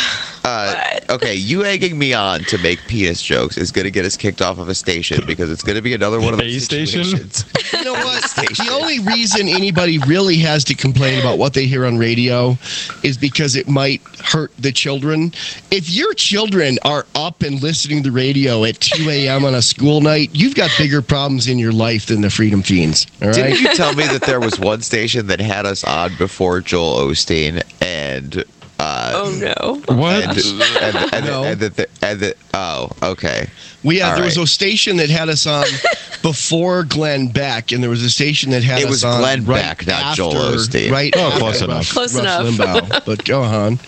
Uh, okay, you egging me on to make penis jokes is going to get us kicked off of a station because it's going to be another one of those situations.
You know what? The only reason anybody really has to complain about what they hear on radio is because it might hurt the children. If your children are up and listening to the radio at two a.m. on a school night, you've got bigger problems in your life than the Freedom Fiends. All right?
Didn't you tell me that there was one station that had us on before Joel Osteen and... Uh,
oh no!
What?
And, and, and,
no.
and, and, and, and, oh, okay.
We had
All
there
right.
was a station that had us on before Glenn Beck, and there was a station that had
it
us
was
on
Glenn
right
Beck, not
after,
Joel Osteen.
Right?
Oh,
after
close
Rush,
enough.
Close
Rush
enough.
Limbaugh. But go on.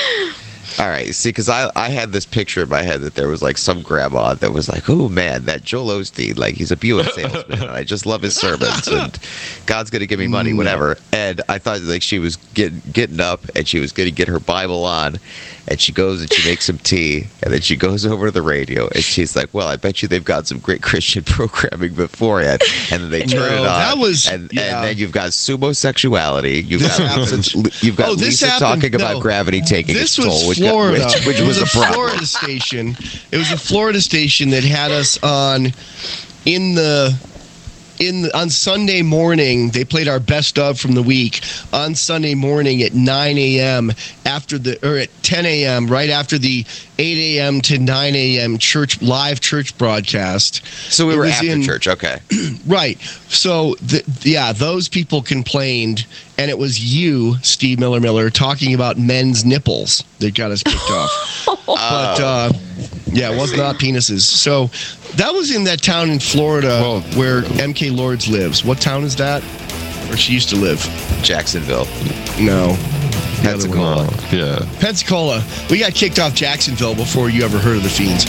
All right, see, because I, I had this picture in my head that there was like some grandma that was like, oh man, that Joel Osteen, like he's a Buick salesman, and I just love his sermons, and God's gonna give me money, whatever. And I thought like she was getting getting up and she was gonna get her Bible on, and she goes and she makes some tea, and then she goes over to the radio and she's like, well, I bet you they've got some great Christian programming beforehand, and then they turn
No,
it on.
that was-
and,
yeah.
and then you've got sumo sexuality. You've
This
got
happened.
you've got
Oh, this
Lisa
happened-
talking about
no.
gravity taking
This
its
was
toll, which,
Florida.
which, which
it
was,
was
a problem.
Florida station. It was a Florida station that had us on in the in the, on Sunday morning. They played our best of from the week on Sunday morning at nine a.m. after the or at ten a.m. right after the eight a.m. to nine a.m. church live church broadcast.
So we
It
were
was
after
in-
church, okay.
Right. So, the, yeah, those people complained, and it was you, Steve Miller Miller, talking about men's nipples that got us kicked off. But, uh, yeah, it was not penises. So, that was in that town in Florida
Well-
where M K Lords lives. What town is that? Where she used to live?
Jacksonville,
No.
Pensacola.
Oh, yeah.
Pensacola. We got kicked off Jacksonville before you ever heard of the Fiends.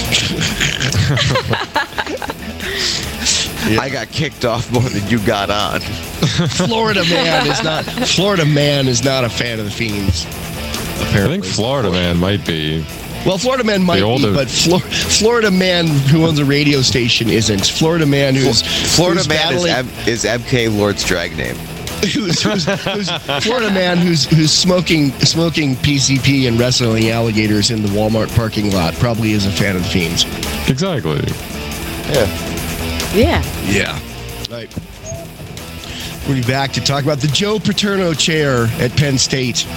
Yeah.
I got kicked off more than you got on.
Florida man is not Florida man is not a fan of the Fiends.
I
Apparently.
think Florida Man might be.
Well, Florida Man might
older-
be, but Flor- Florida Man who owns a radio station isn't. Florida Man who's
Florida
who's
Man is,
battling-
M- is M K Lord's drag name.
who's, who's, who's Florida Man who's who's smoking smoking P C P and wrestling alligators in the Walmart parking lot probably is a fan of the Fiends.
Exactly.
Yeah.
Yeah.
Yeah. Right. We'll be back to talk about the Joe Paterno chair at Penn State.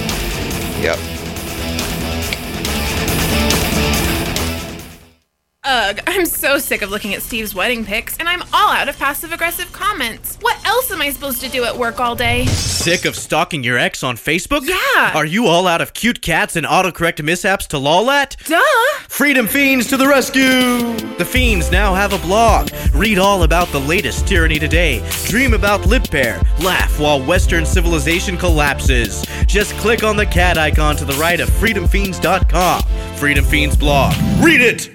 Yep.
Ugh, I'm so sick of looking at Steve's wedding pics, and I'm all out of passive-aggressive comments. What else am I supposed to do at work all day?
Sick of stalking your ex on Facebook?
Yeah.
Are you all out of cute cats and autocorrect mishaps to lol at?
Duh.
Freedom Fiends to the rescue! The Fiends now have a blog. Read all about the latest tyranny today. Dream about lip pair. Laugh while Western civilization collapses. Just click on the cat icon to the right of freedom fiends dot com. Freedom Fiends blog. Read it!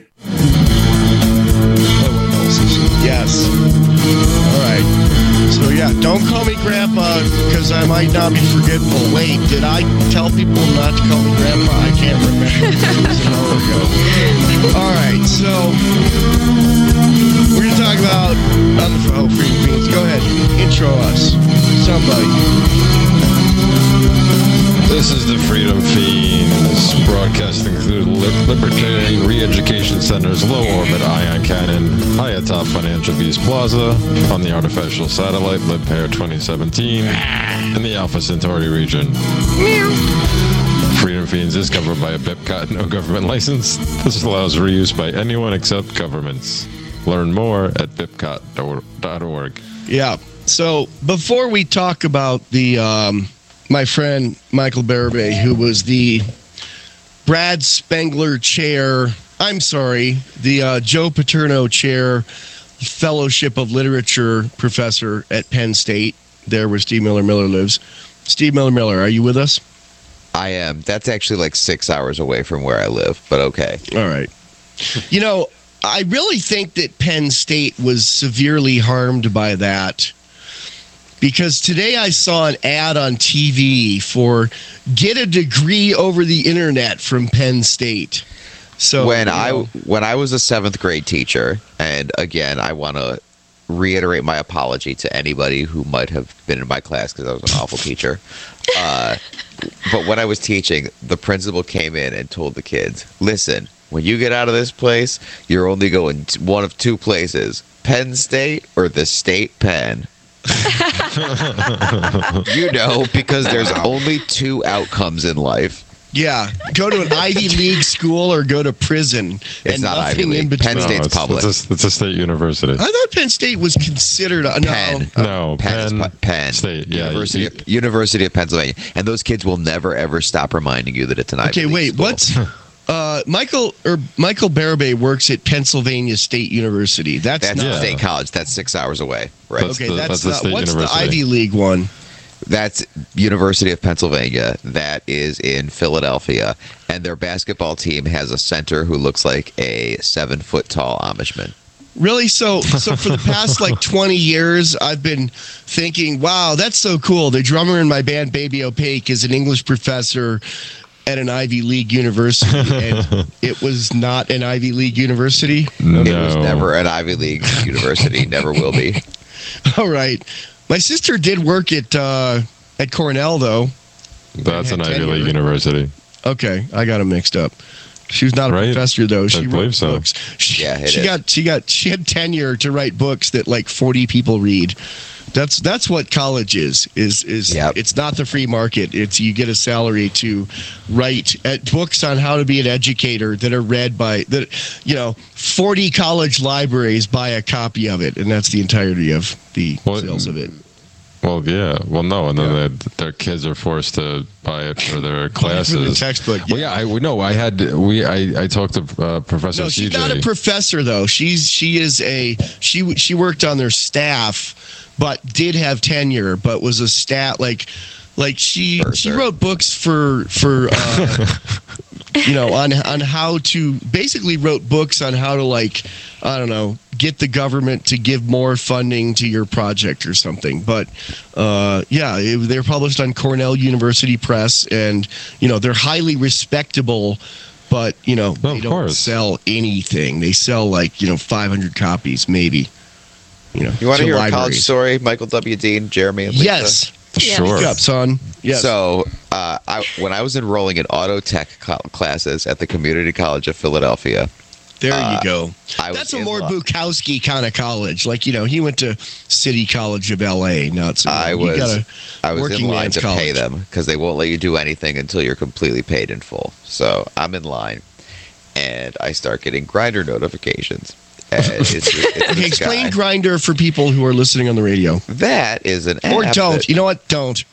Yes. All right. So yeah, don't call me Grandpa because I might not be forgetful. Wait, did I tell people not to call me Grandpa? I can't remember. It was an hour ago. All right, so we're gonna talk about on the oh, Freedom Fiends. Go ahead, intro us, somebody.
This is the Freedom Fiends, broadcasting through the Libertarian Re-Education Center's low-orbit ion cannon, high atop Financial Beast Plaza, on the artificial satellite LibPair twenty seventeen, in the Alpha Centauri region. Freedom Fiends is covered by a B I P C O T no government license. This allows reuse by anyone except governments. Learn more at B I P C O T dot org.
Yeah, so before we talk about the... Um, my friend Michael Barabay, who was the Brad Spengler Chair, I'm sorry, the uh, Joe Paterno Chair, Fellowship of Literature Professor at Penn State, there where Steve Miller Miller lives. Steve Miller Miller, are you with us?
I am. That's actually like six hours away from where I live, but okay.
All right. You know, I really think that Penn State was severely harmed by that. Because today I saw an ad on T V for get a degree over the internet from Penn State. So
when
you know,
I when I was a seventh grade teacher, and again I want to reiterate my apology to anybody who might have been in my class because I was an awful teacher. Uh, but when I was teaching, the principal came in and told the kids, "Listen, when you get out of this place, you're only going to one of two places: Penn State or the State Pen." You know, because there's only two outcomes in life.
Yeah, go to an Ivy League school or go to prison.
It's
and
not
nothing
Ivy League.
in between.
Penn
No,
State's
it's,
public.
It's a, it's a state university.
I thought Penn State was considered a
Penn.
no.
No,
Penn,
Penn,
is pu- Penn
State. Yeah,
University,
you-
of, University of Pennsylvania, and those kids will never ever stop reminding you that it's an Ivy
Okay,
League
wait,
school.
what's uh, Michael or Michael Barabay works at Pennsylvania State University. That's,
That's
not
Yeah.
State College. That's six hours away. Right.
That's
okay.
the-
that's,
that's the
not.
state
What's
university.
the Ivy League one?
That's University of Pennsylvania. That is in Philadelphia, and their basketball team has a center who looks like a seven foot tall Amishman.
Really? So, so for the past like twenty years, I've been thinking, wow, that's so cool. The drummer in my band, Baby Opaque, is an English professor at an Ivy League university, and it was not an Ivy League university.
No.
It was never an Ivy League university. Never will be.
All right. My sister did work at uh, at Cornell, though.
That's an
Had
Ivy
tenure.
League university.
Okay, I got them mixed up. She was not a
Right?
professor, though. She
I
wrote
believe so.
books. She,
Yeah, it
she
is.
got she got she had tenure to write books that like forty people read. That's that's what college is. Is is
Yep.
It's not the free market. It's you get a salary to write at books on how to be an educator that are read by that you know forty college libraries buy a copy of it, and that's the entirety of the
Well,
sales of it.
Well, yeah. Well, no, and then they, their kids are forced to buy it for their classes.
For the textbook.
Well, yeah, I we know. I had we I, I talked to uh, Professor
No,
C
she's
J.
not a professor though. She's she is a she she worked on their staff, but did have tenure, but was a stat like like she
Sure,
she
sure.
wrote books for for uh, you know on on how to basically wrote books on how to like I don't know get the government to give more funding to your project or something. But uh, yeah, it, they're published on Cornell University Press, and you know they're highly respectable. But you know
Well,
they
of
don't
course.
sell anything. They sell like you know five hundred copies maybe. You know.
You want to hear a college
libraries.
story? Michael W. Dean, Jeremy, and Lisa?
Yes.
Sure.
Speak up, son. Yes.
So, uh, I, when I was enrolling in auto tech co- classes at the Community College of Philadelphia,
there
uh,
you go.
I was
That's a
in
more
law.
Bukowski kind of college. Like you know, he went to City College of L A. Not so.
I
you
was
got a
I was
working
in line
man's
to
college.
pay them because they won't let you do anything until you're completely paid in full. So I'm in line, and I start getting Grindr notifications. And it's, it's
Okay,
this
explain
guy.
Grindr for people who are listening on the radio.
That is an
Or
app
don't.
that-
You know what? Don't.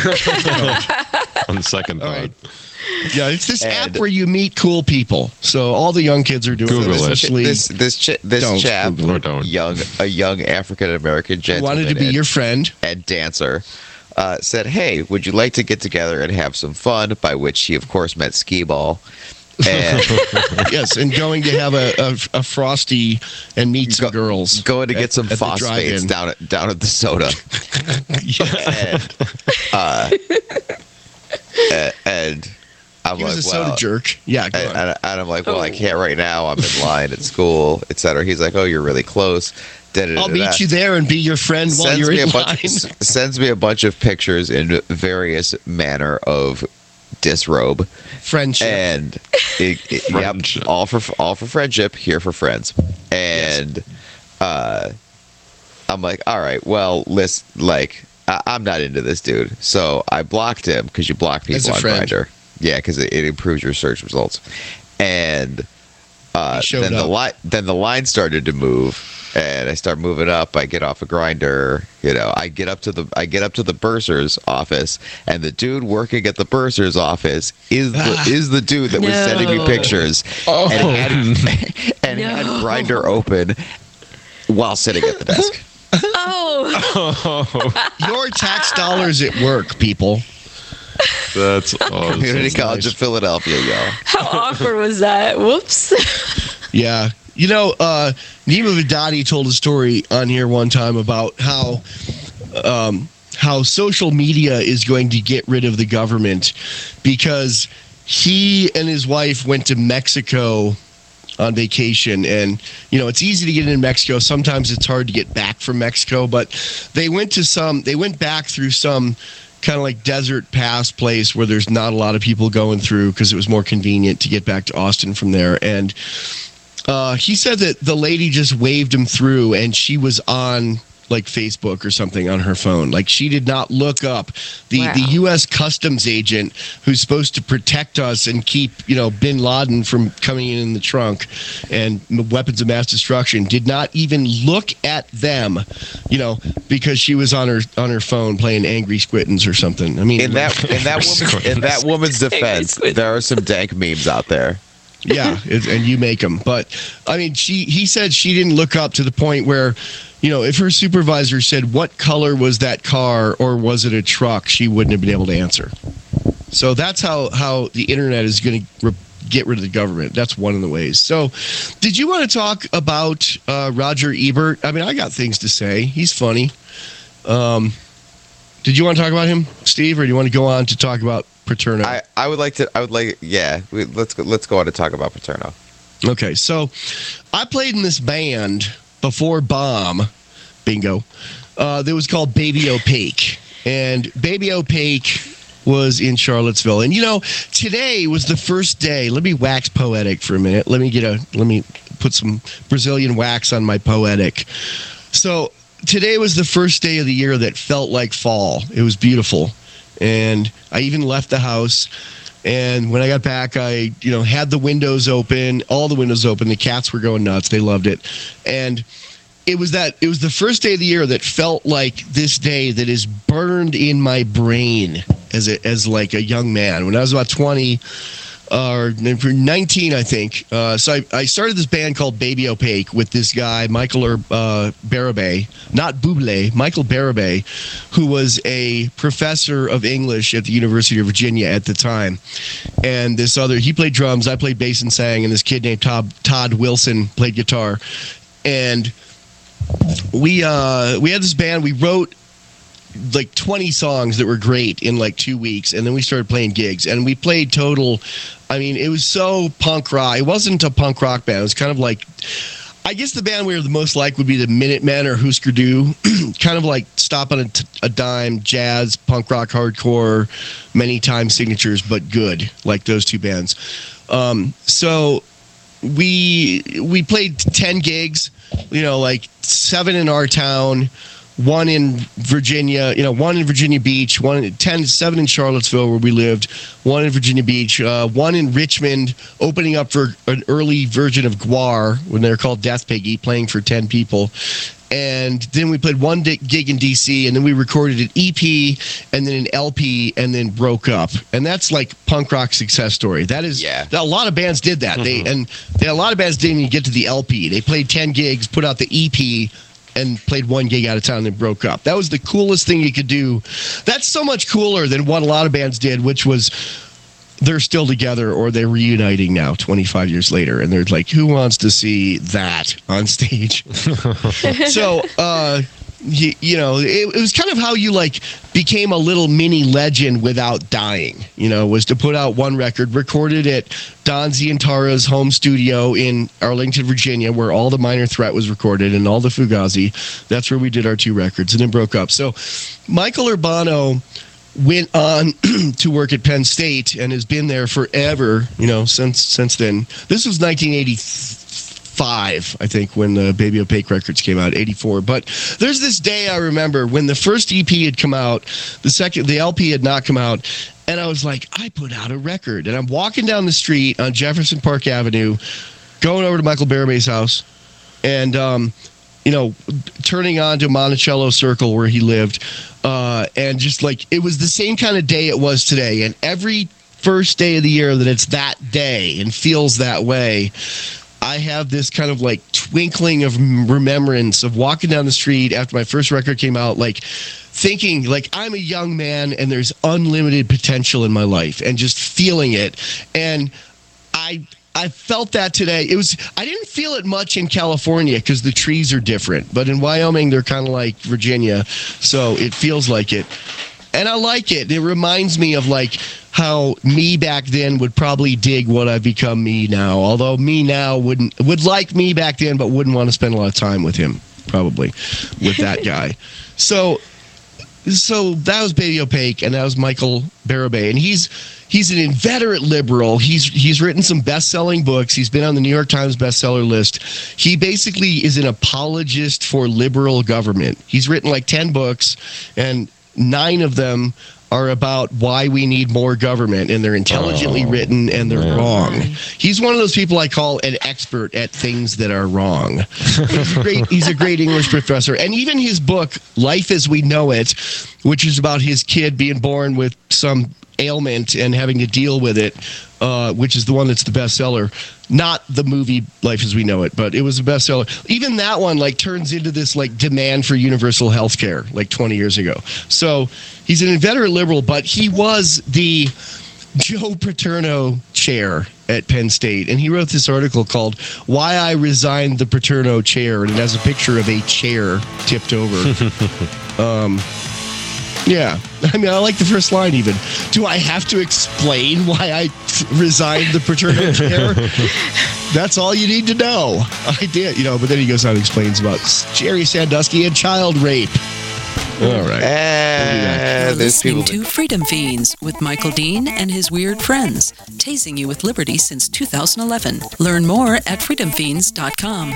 On the second
All
thought.
right. Yeah, it's this
And-
app where you meet cool people. So all the young kids are doing
Google
it.
it.
Especially
this this ch- this
Don't
chap,
Google
it. Don't.
young a young African American
who
gentleman,
wanted to be
and,
your friend.
and dancer, uh, said, "Hey, would you like to get together and have some fun?" By which he, of course, meant skee ball. And
Yes, and going to have a, a, a frosty and meet some
Go-
girls.
going to get
at-
some
at the
phosphates
drive-in.
down at down at the soda. and, uh, a- and I'm
He was
like,
a soda
well,
jerk. Yeah, go
And,
on.
and, and I'm like, well, I
Oh.
can't right now. I'm in line at school, et cetera. He's like, oh, you're really close. Da-da-da-da.
I'll meet you there and be your friend while
Sends
you're
me
in
a bunch.
line.
s- Sends me a bunch of pictures in various manner of disrobe,
Friendship.
and it, it, yep,
Friendship.
all for all for friendship, here for friends. And uh, I'm like, all right, well, listen, like, I, I'm not into this dude, so I blocked him because you block
As a
people on
friend.
Grindr. Yeah, because it, it improves your search results. And uh,
He showed
then the
up.
line then the line started to move, and I start moving up. I get off a Grinder, you know. I get up to the I get up to the bursar's office, and the dude working at the bursar's office is the, is the dude that was sending me
No.
pictures
Oh.
and had, and had
No.
Grinder open while sitting at the desk.
Oh,
Your tax dollars at work, people.
That's awesome.
Community College
nice.
of Philadelphia, y'all.
how awkward was that? Whoops.
Yeah. You know, uh, Nima Vidadi told a story on here one time about how um, how social media is going to get rid of the government because he and his wife went to Mexico on vacation, and you know it's easy to get into Mexico. Sometimes it's hard to get back from Mexico, but they went to some. They went back through some kind of like desert pass place where there's not a lot of people going through because it was more convenient to get back to Austin from there. And uh, he said that the lady just waved him through, and she was on like Facebook or something on her phone. Like she did not look up the,
Wow.
the U S Customs agent who's supposed to protect us and keep, you know, Bin Laden from coming in in the trunk and m- weapons of mass destruction did not even look at them, you know, because she was on her on her phone playing Angry Squittens or something. I mean,
In that in that woman's, in that woman's defense, there are some dank memes out there.
yeah, it, and you make them. But I mean, she he said she didn't look up to the point where, you know, if her supervisor said what color was that car or was it a truck, she wouldn't have been able to answer. So that's how how the internet is going to re- get rid of the government. That's one of the ways. So, did you want to talk about uh, Roger Ebert? I mean, I got things to say. He's funny. Um, did you want to talk about him, Steve, or do you want to go on to talk about Paterno?
I, I would like to. I would like. Yeah, we, let's go, let's go on to talk about Paterno.
Okay, so I played in this band before Bomb, bingo, uh, that was called Baby Opaque. And Baby Opaque was in Charlottesville. And, you know, today was the first day. Let me wax poetic for a minute. Let me get a, let me put some Brazilian wax on my poetic. So today was the first day of the year that felt like fall. It was beautiful. And I even left the house. And when I got back, I, you know, had the windows open, all the windows open. The cats were going nuts. They loved it. And it was that, it was the first day of the year that felt like this day that is burned in my brain as a, as like a young man. When I was about twenty, or nineteen, I think. Uh, so I, I started this band called Baby Opaque with this guy, Michael uh, Barabé, not Bublé, Michael Barabé, who was a professor of English at the University of Virginia at the time. And this other, he played drums, I played bass and sang, and this kid named Todd, Todd Wilson played guitar. And we uh, we had this band, we wrote like twenty songs that were great in like two weeks, and then we started playing gigs, and we played total, I mean, it was so punk rock. It wasn't a punk rock band. It was kind of like, I guess the band we were the most like would be the Minutemen or Husker Du, kind of like Stop on a, t- a Dime, jazz, punk rock, hardcore, many time signatures, but good, like those two bands. Um, so we we played ten gigs, you know, like seven in our town, one in Virginia, you know, one in Virginia Beach, one in ten, seven in Charlottesville where we lived, one in Virginia Beach, uh, one in Richmond, opening up for an early version of Gwar when they were called Death Piggy, playing for ten people. And then we played one gig in D C, and then we recorded an E P, and then an L P, and then broke up. And that's like punk rock success story. That is,
yeah.
A lot of bands did that. Mm-hmm. They and they, a lot of bands didn't even get to the L P. They played ten gigs, put out the E P, and played one gig out of town and then broke up. That was the coolest thing you could do. That's so much cooler than what a lot of bands did, which was they're still together or they're reuniting now twenty-five years later. And they're like, who wants to see that on stage? so, uh, you, you know, it, it was kind of how you like became a little mini legend without dying, you know, was to put out one record, recorded at Don Zientara's home studio in Arlington, Virginia, where all the Minor Threat was recorded and all the Fugazi. That's where we did our two records and then broke up. So Michael Urbano went on to work at Penn State and has been there forever, you know, since since then. This was nineteen eighty-five, I think, when the Baby Opaque records came out, eighty-four. But there's this day I remember when the first E P had come out, the second, the L P had not come out, and I was like, I put out a record. And I'm walking down the street on Jefferson Park Avenue, going over to Michael Barabay's house, and, um, you know, turning on to Monticello Circle where he lived, uh, and just like, it was the same kind of day it was today. And every first day of the year that it's that day and feels that way, I have this kind of like twinkling of remembrance of walking down the street after my first record came out, like thinking like I'm a young man and there's unlimited potential in my life and just feeling it. And I... I felt that today. It was. I didn't feel it much in California because the trees are different. But in Wyoming, they're kind of like Virginia, so it feels like it. And I like it. It reminds me of like how me back then would probably dig what I've become me now. Although me now wouldn't would like me back then, but wouldn't want to spend a lot of time with him, probably, with that guy. So, so that was Baby Opaque, and that was Michael Barabay, and he's. He's an inveterate liberal. He's he's written some best-selling books. He's been on the New York Times bestseller list. He basically is an apologist for liberal government. He's written like ten books, and nine of them are about why we need more government, and they're intelligently oh, written, and they're man. wrong. He's one of those people I call an expert at things that are wrong. He's, a great, he's a great English professor. And even his book, Life as We Know It, which is about his kid being born with some ailment and having to deal with it, uh, which is the one that's the bestseller. Not the movie Life as We Know It, but it was a bestseller. Even that one like turns into this like demand for universal health care like twenty years ago. So he's an inveterate liberal, but he was the Joe Paterno chair at Penn State, and he wrote this article called Why I Resigned the Paterno Chair, and it has a picture of a chair tipped over. um Yeah, I mean, I like the first line even. Do I have to explain why I t- resigned the Paterno chair? That's all you need to know. I did, you know, but then he goes on and explains about Jerry Sandusky and child rape. All right.
Uh, You're listening to Freedom Fiends with Michael Dean and his weird friends, tasing you with liberty since two thousand eleven. Learn more at freedom fiends dot com.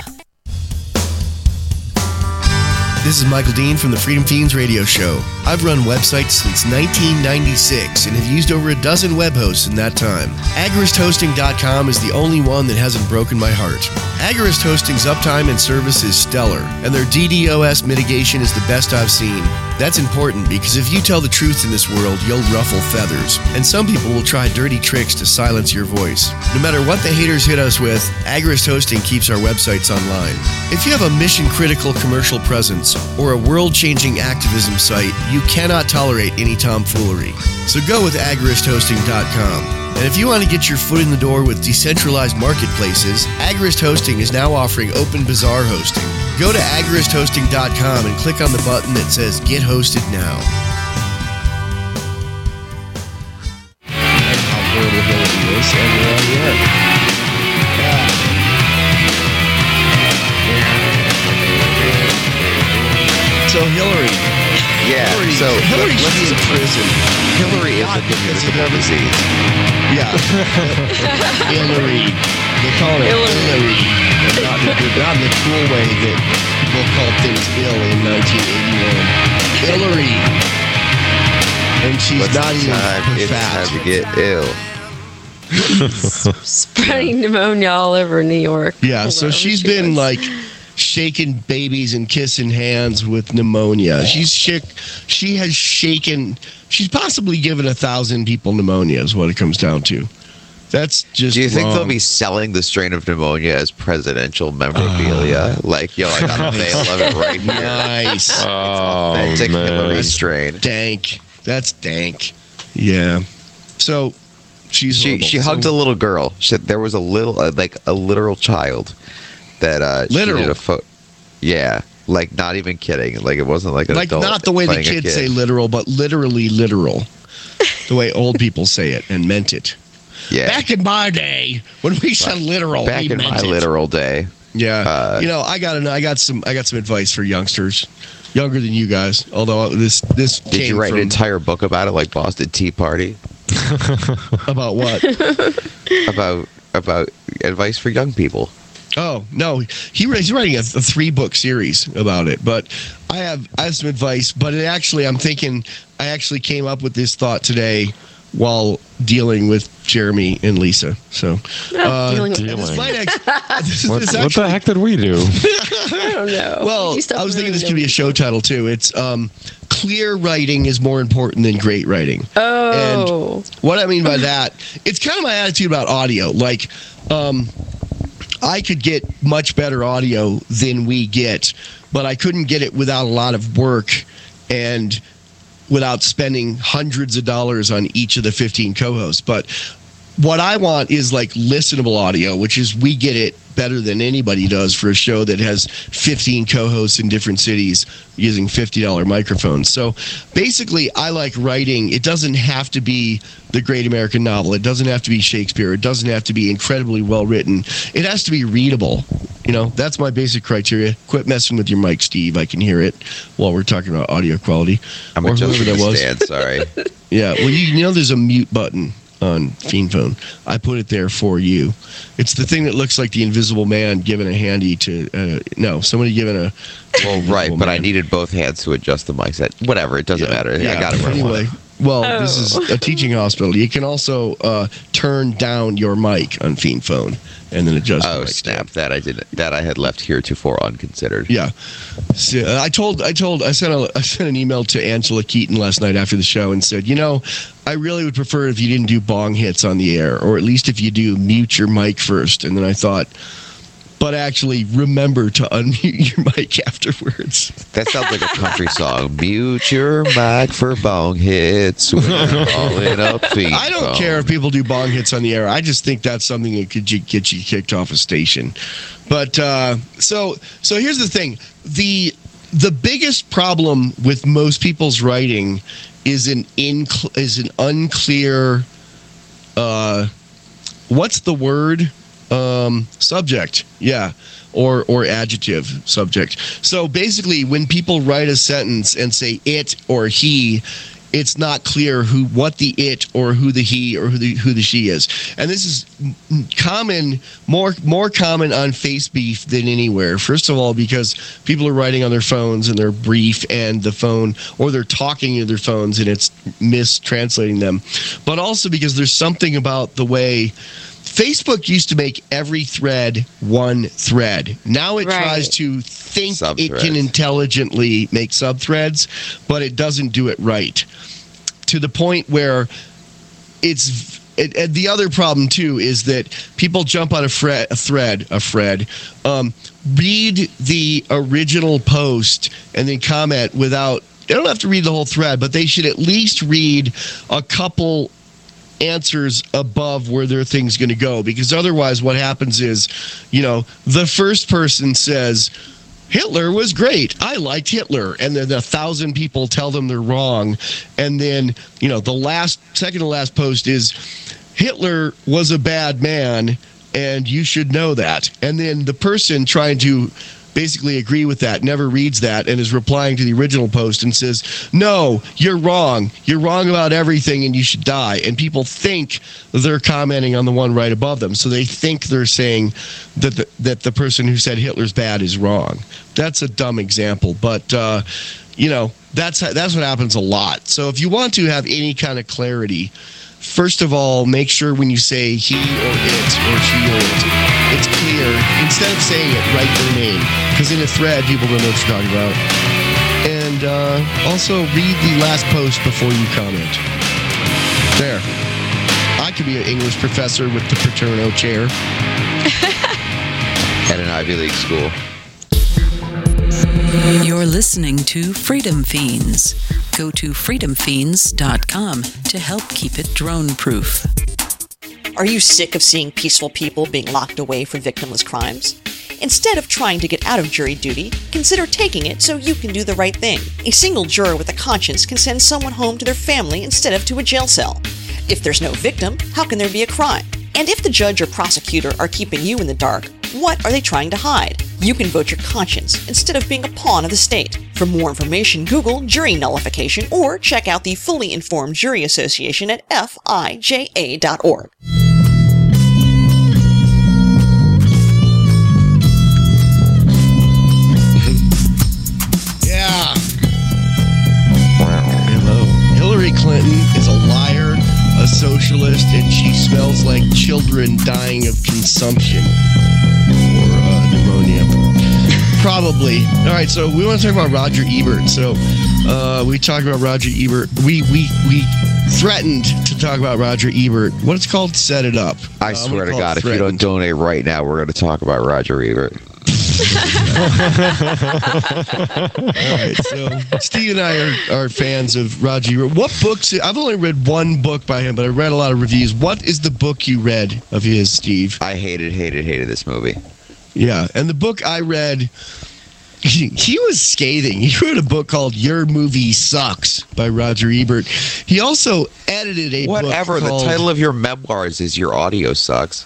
This is Michael Dean from the Freedom Fiends radio show. I've run websites since nineteen ninety-six and have used over a dozen web hosts in that time. Agorist Hosting dot com is the only one that hasn't broken my heart. Agorist Hosting's uptime and service is stellar, and their D DoS mitigation is the best I've seen. That's important because if you tell the truth in this world, you'll ruffle feathers, and some people will try dirty tricks to silence your voice. No matter what the haters hit us with, Agorist Hosting keeps our websites online. If you have a mission-critical commercial presence or a world-changing activism site, you cannot tolerate any tomfoolery. So go with agorist hosting dot com. And if you want to get your foot in the door with decentralized marketplaces, Agorist Hosting is now offering Open Bazaar hosting. Go to agorist hosting dot com and click on the button that says Get Hosted Now. How horrible Hillary is, and we're on the air. So Hillary.
Yeah,
Hillary,
so
Hillary
let,
should be in prison.
Hillary is a communicable disease.
Yeah. Hillary. They call it Hillary. Hillary. Not, not in the cool way that
book called Things Ill in nineteen eighty-one. Hillary. And she's
What's
not even
time? It's
fat.
time to get ill.
Spreading pneumonia all over New York.
Yeah, so
Wherever
she's
she
been
was.
like shaking babies and kissing hands with pneumonia. She's sick. She has shaken. She's possibly given a thousand people pneumonia. Is what it comes down to. That's just.
Do you think
wrong.
they'll be selling the strain of pneumonia as presidential memorabilia? like, yo, I got a bale of it right here.
Nice?
Oh,
Authentic
man.
Hillary strain.
Dank. That's dank. Yeah. So she's
She
horrible.
she hugged
So-
a little girl. She, there was a little, uh, like a literal child that uh, she
Literal?
did a pho- Yeah, like not even kidding. Like it wasn't like an
like
adult
not the way the
playing a
kids
kid.
say literal, but literally literal. The way old people say it and meant it.
Yeah.
Back in my day, when we said literal,
Back
we
in
meant
my
it.
literal day.
Yeah,
Uh,
you know, I got an, I got some, I got some advice for youngsters, younger than you guys. Although this, this
Did
came
you write
from,
an entire book about it, like Boston Tea Party?
about what?
about about advice for young people.
Oh no, he he's writing a, a three book series about it. But I have I have some advice. But it actually, I'm thinking, I actually came up with this thought today while dealing with Jeremy and Lisa. So uh,
dealing with
Dealing.
this might act- this is-
What,
this
what
actually-
the heck did we do?
I don't know.
Well,
You stopped
I was thinking this
really
could be a show title too. It's um, clear writing is more important than great writing.
Oh.
And what I mean by that, it's kind of my attitude about audio. Like, um, I could get much better audio than we get, but I couldn't get it without a lot of work and without spending hundreds of dollars on each of the fifteen co-hosts. But what I want is like listenable audio, which is we get it better than anybody does for a show that has fifteen co-hosts in different cities using fifty dollars microphones. So basically, I like writing. It doesn't have to be the great American novel. It doesn't have to be Shakespeare. It doesn't have to be incredibly well written. It has to be readable. You know, that's my basic criteria. Quit messing with your mic, Steve. I can hear it while we're talking about audio quality.
I'm
or
adjusting
whoever
the
that was.
stand, sorry.
Yeah, well, you, you know, there's a mute button on Fiend Phone. I put it there for you. It's the thing that looks like the Invisible Man giving a handy to uh, no somebody giving a.
Well, right, but I needed both hands to adjust the mic set. Whatever, it doesn't
Yeah,
matter.
yeah,
I got it where I want
anyway.
it.
Well,
Oh.
this is a teaching hospital. You can also uh, turn down your mic on Fiend Phone and then adjust. the
Oh
mic
snap!
stand.
That I didn't. That I had left heretofore unconsidered.
Yeah, so, uh, I told I told I sent a I sent an email to Angela Keaton last night after the show and said, you know, I really would prefer if you didn't do bong hits on the air, or at least if you do, mute your mic first. And then I thought, but actually remember to unmute your mic afterwards.
That sounds like a country song. Mute your mic for bong hits. We're calling up feet
I don't
bong.
care if people do bong hits on the air. I just think that's something that could you- get you kicked off a station. But uh, so so here's the thing: the the biggest problem with most people's writing is an inc- is an unclear. Uh, what's the word? Um, subject, yeah, or or adjective subject. So basically, when people write a sentence and say it or he, it's not clear who what the it or who the he or who the who the she is. And this is common, more more common on Face Beef than anywhere. First of all, because people are writing on their phones and they're brief, and the phone, or they're talking to their phones and it's mistranslating them. But also because there's something about the way Facebook used to make every thread one thread. Now it
Right.
tries to think it
Sub-threads.
can intelligently make subthreads, but it doesn't do it right. To the point where it's it, and the other problem too is that people jump on a, fre- a thread, a thread, um, read the original post and then comment without. They don't have to read the whole thread, but they should at least read a couple answers above where their thing's going to go, because otherwise what happens is, you know, the first person says Hitler was great, I liked Hitler, and then a thousand people tell them they're wrong, and then, you know, the last second to last post is Hitler was a bad man and you should know that, and then the person trying to basically agree with that, never reads that, and is replying to the original post and says, no, you're wrong. You're wrong about everything and you should die. And people think they're commenting on the one right above them. So they think they're saying that the, that the person who said Hitler's bad is wrong. That's a dumb example. But, uh, you know, that's that's what happens a lot. So if you want to have any kind of clarity, first of all, make sure when you say he or it or she or it, it's clear. Instead of saying it, write their name. Because in a thread, people don't know what you're talking about. And uh, also read the last post before you comment. There. I could be an English professor with the Paterno chair.
At an Ivy League school.
You're listening to Freedom Fiends. Go to freedom fiends dot com to help keep it drone-proof.
Are you sick of seeing peaceful people being locked away for victimless crimes? Instead of trying to get out of jury duty, consider taking it so you can do the right thing. A single juror with a conscience can send someone home to their family instead of to a jail cell. If there's no victim, how can there be a crime? And if the judge or prosecutor are keeping you in the dark, what are they trying to hide? You can vote your conscience instead of being a pawn of the state. For more information, Google jury nullification or check out the Fully Informed Jury Association at F I J A dot org.
Yeah. Hello. Hillary Clinton is a liar, a socialist, and she smells like children dying of consumption or uh, pneumonia. Probably. All right, so we want to talk about Roger Ebert. So uh, we talked about Roger Ebert. We we we threatened to talk about Roger Ebert. What it's called? Set it up.
I
uh,
swear to God, if you don't donate right now, we're going to talk about Roger Ebert.
All right, so Steve and I are, are fans of Roger Ebert. What books? I've only read one book by him, but I read a lot of reviews. What is the book you read of his, Steve?
I hated, hated, hated this movie.
Yeah, and the book I read, he, he was scathing. He wrote a book called Your Movie Sucks by Roger Ebert. He also edited a
Whatever,
book called...
the title of your memoirs is Your Audio Sucks.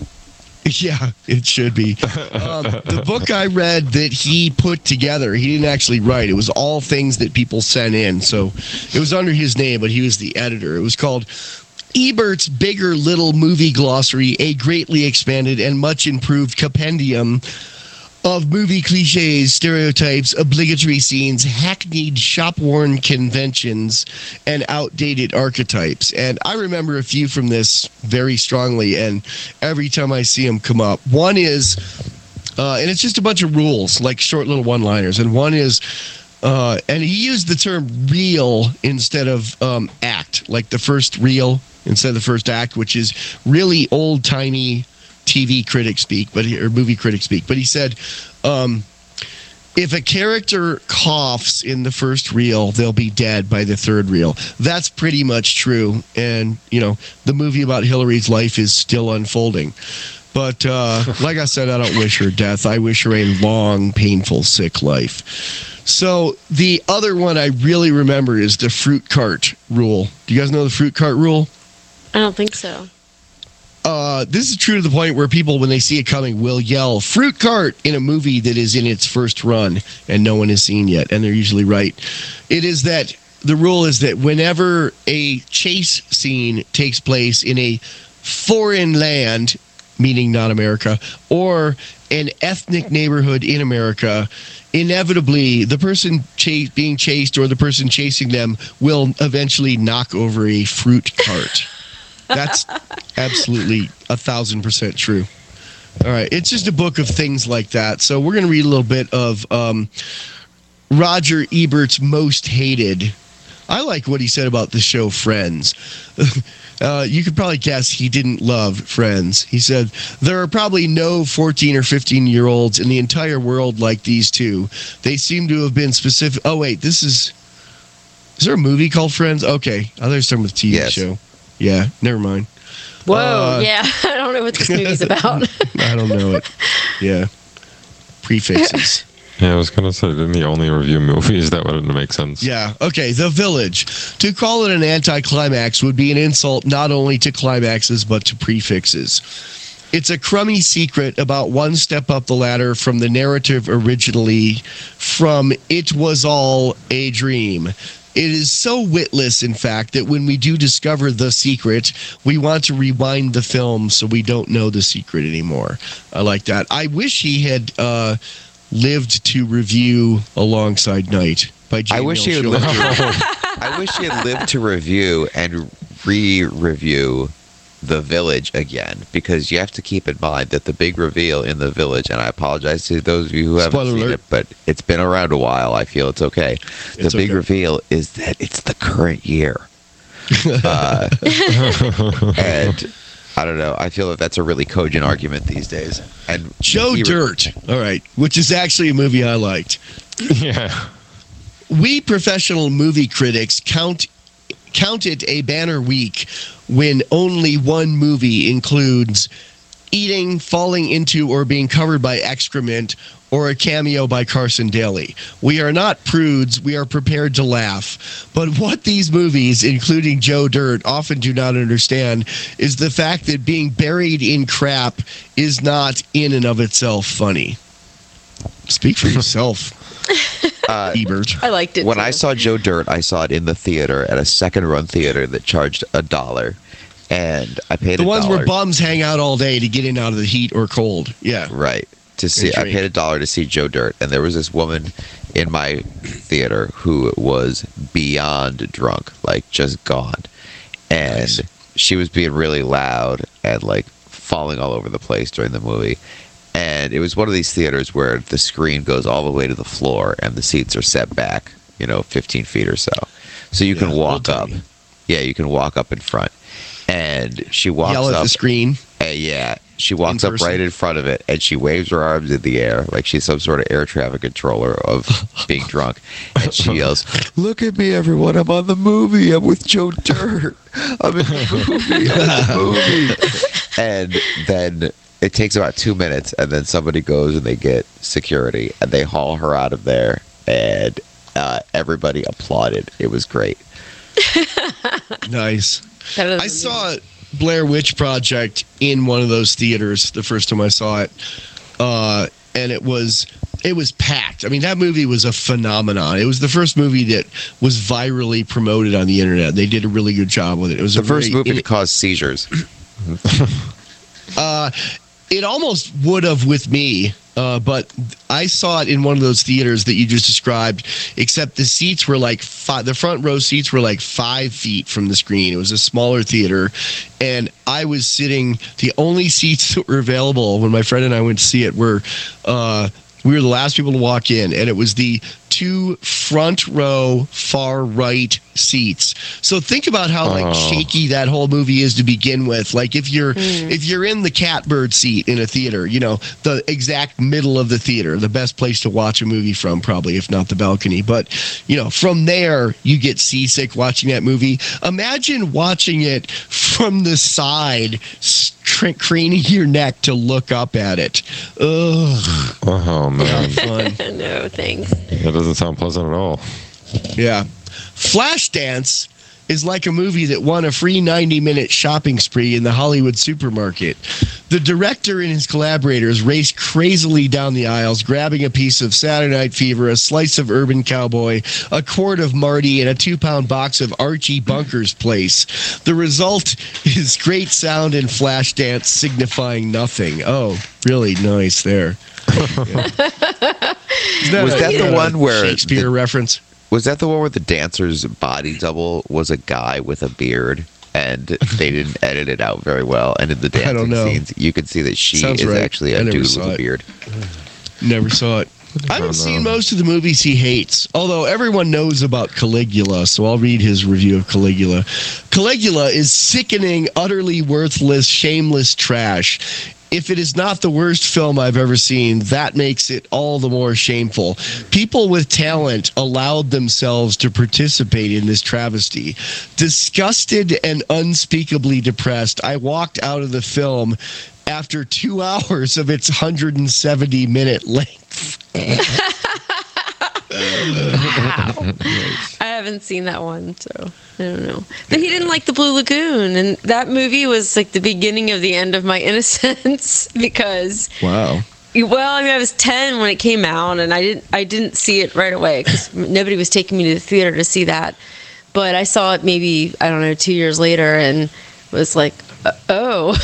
Yeah, it should be. Um, the book I read that he put together, he didn't actually write. It was all things that people sent in. So it was under his name, but he was the editor. It was called Ebert's Bigger Little Movie Glossary, a greatly expanded and much improved compendium of movie cliches, stereotypes, obligatory scenes, hackneyed shop-worn conventions, and outdated archetypes. And I remember a few from this very strongly, and every time I see them come up. One is, uh, and it's just a bunch of rules, like short little one-liners, and one is, uh, and he used the term reel instead of um, act, like the first reel instead of the first act, which is really old-timey T V critic speak, but he, or movie critic speak. But he said, um, if a character coughs in the first reel, they'll be dead by the third reel. That's pretty much true. And, you know, the movie about Hillary's life is still unfolding. But uh, like I said, I don't wish her death. I wish her a long, painful, sick life. So the other one I really remember is the fruit cart rule. Do you guys know the fruit cart rule?
I don't think so.
Uh, this is true to the point where people, when they see it coming, will yell fruit cart in a movie that is in its first run and no one has seen yet, and they're usually right. It is that the rule is that whenever a chase scene takes place in a foreign land, meaning not America, or an ethnic neighborhood in America, inevitably the person ch- being chased or the person chasing them will eventually knock over a fruit cart. That's absolutely a thousand percent true. All right. It's just a book of things like that. So we're going to read a little bit of um, Roger Ebert's Most Hated. I like what he said about the show Friends. uh, you could probably guess he didn't love Friends. He said, there are probably no fourteen or fifteen-year-olds in the entire world like these two. They seem to have been specific. Oh, wait. This is... Is there a movie called Friends? Okay. I thought it was talking about a T V
yes.
show. Yeah, never mind.
Whoa,
uh,
yeah, I don't know what this movie's about.
I don't know it. Yeah. Prefixes.
Yeah, I was going to say, didn't he only review movies? That wouldn't make sense.
Yeah, okay. The Village. To call it an anticlimax would be an insult not only to climaxes, but to prefixes. It's a crummy secret about one step up the ladder from the narrative originally from It Was All a Dream. It is so witless, in fact, that when we do discover the secret, we want to rewind the film so we don't know the secret anymore. I like that. I wish he had uh, lived to review Alongside Night by J.
I wish he had lived to, I wish he had lived to review and re-review The Village again, because you have to keep in mind that the big reveal in The Village, and I apologize to those of you who haven't
Spoiler
seen
alert.
it, but it's been around a while. I feel it's okay. The
It's
big
okay.
reveal is that it's the current year. uh, and I don't know. I feel that that's a really cogent argument these days. And
Joe
he-
Dirt, all right, which is actually a movie I liked.
Yeah.
We professional movie critics count count it a banner week when only one movie includes eating, falling into, or being covered by excrement, or a cameo by Carson Daly. We are not prudes. We are prepared to laugh. But what these movies, including Joe Dirt, often do not understand is the fact that being buried in crap is not in and of itself funny. Speak for yourself,
Uh,
Ebert.
I liked it.
When
too.
I saw Joe Dirt, I saw it in the theater at a second-run theater that charged a dollar, and I paid
The
a
ones
dollar.
where bums hang out all day to get in out of the heat or cold. Yeah.
Right. To see,
And
I
drink.
paid a dollar to see Joe Dirt, and there was this woman in my theater who was beyond drunk, like just gone, and
Nice.
she was being really loud and like falling all over the place during the movie. And it was one of these theaters where the screen goes all the way to the floor, and the seats are set back, you know, fifteen feet or so, so you can
Yeah,
walk up.
old-timey.
Yeah, you can walk up in front, and she walks
Yell at
up.
the screen.
Uh, yeah, she walks
In
up
person.
right in front of it, and she waves her arms in the air like she's some sort of air traffic controller of being drunk. And she yells, "Look at me, everyone! I'm on the movie. I'm with Joe Dirt. I'm in the movie. I'm in the movie." And then it takes about two minutes, and then somebody goes and they get security, and they haul her out of there, and uh, everybody applauded. It was great.
Nice.
Better than
I
the
saw Blair Witch Project in one of those theaters the first time I saw it, uh, and it was it was packed. I mean, that movie was a phenomenon. It was the first movie that was virally promoted on the internet. They did a really good job with it. It was
The
a
first
very,
movie to
it,
cause seizures.
uh, it almost would have with me. Uh, but I saw it in one of those theaters that you just described, except the seats were like five, the front row seats were like five feet from the screen. It was a smaller theater, and I was sitting, the only seats that were available when my friend and I went to see it were, uh, we were the last people to walk in, and it was the two front row far right seats. So think about how like
Oh.
shaky that whole movie is to begin with. Like if you're if you're in the catbird seat in a theater, you know, the exact middle of the theater, the best place to watch a movie from, probably, if not the balcony. But you know, from there you get seasick watching that movie. Imagine watching it from the side, str- craning your neck to look up at it. Ugh,
Oh man,
not fun.
No, thanks.
that doesn't sound pleasant at all.
Yeah. Flashdance is like a movie that won a free ninety minute shopping spree in the Hollywood supermarket. The director and his collaborators race crazily down the aisles, grabbing a piece of Saturday Night Fever, a slice of Urban Cowboy, a quart of Marty, and a two pound box of Archie Bunker's Place. The result is great sound and Flashdance signifying nothing. Oh, really nice there. Yeah.
Was that the
a
one where
Shakespeare
the-
reference?
Was that the one where the dancer's body double was a guy with a beard, and they didn't edit it out very well? And in the
I don't
dancing
know.
scenes, you could see that she
Sounds
is
right.
actually
I
a
never
dude with
saw
a
it.
beard.
Never saw it. I haven't
no.
seen most of the movies he hates, although everyone knows about Caligula, so I'll read his review of Caligula. Caligula is sickening, utterly worthless, shameless trash. If it is not the worst film I've ever seen, that makes it all the more shameful. People with talent allowed themselves to participate in this travesty. Disgusted and unspeakably depressed, I walked out of the film after two hours of its one hundred seventy minute length.
Wow. I haven't seen that one, so I don't know. But he didn't like the Blue Lagoon, and that movie was like the beginning of the end of my innocence because.
Wow.
Well, I mean, I was ten when it came out, and I didn't I didn't see it right away because nobody was taking me to the theater to see that. But I saw it maybe, I don't know, two years later, and was like, uh, oh,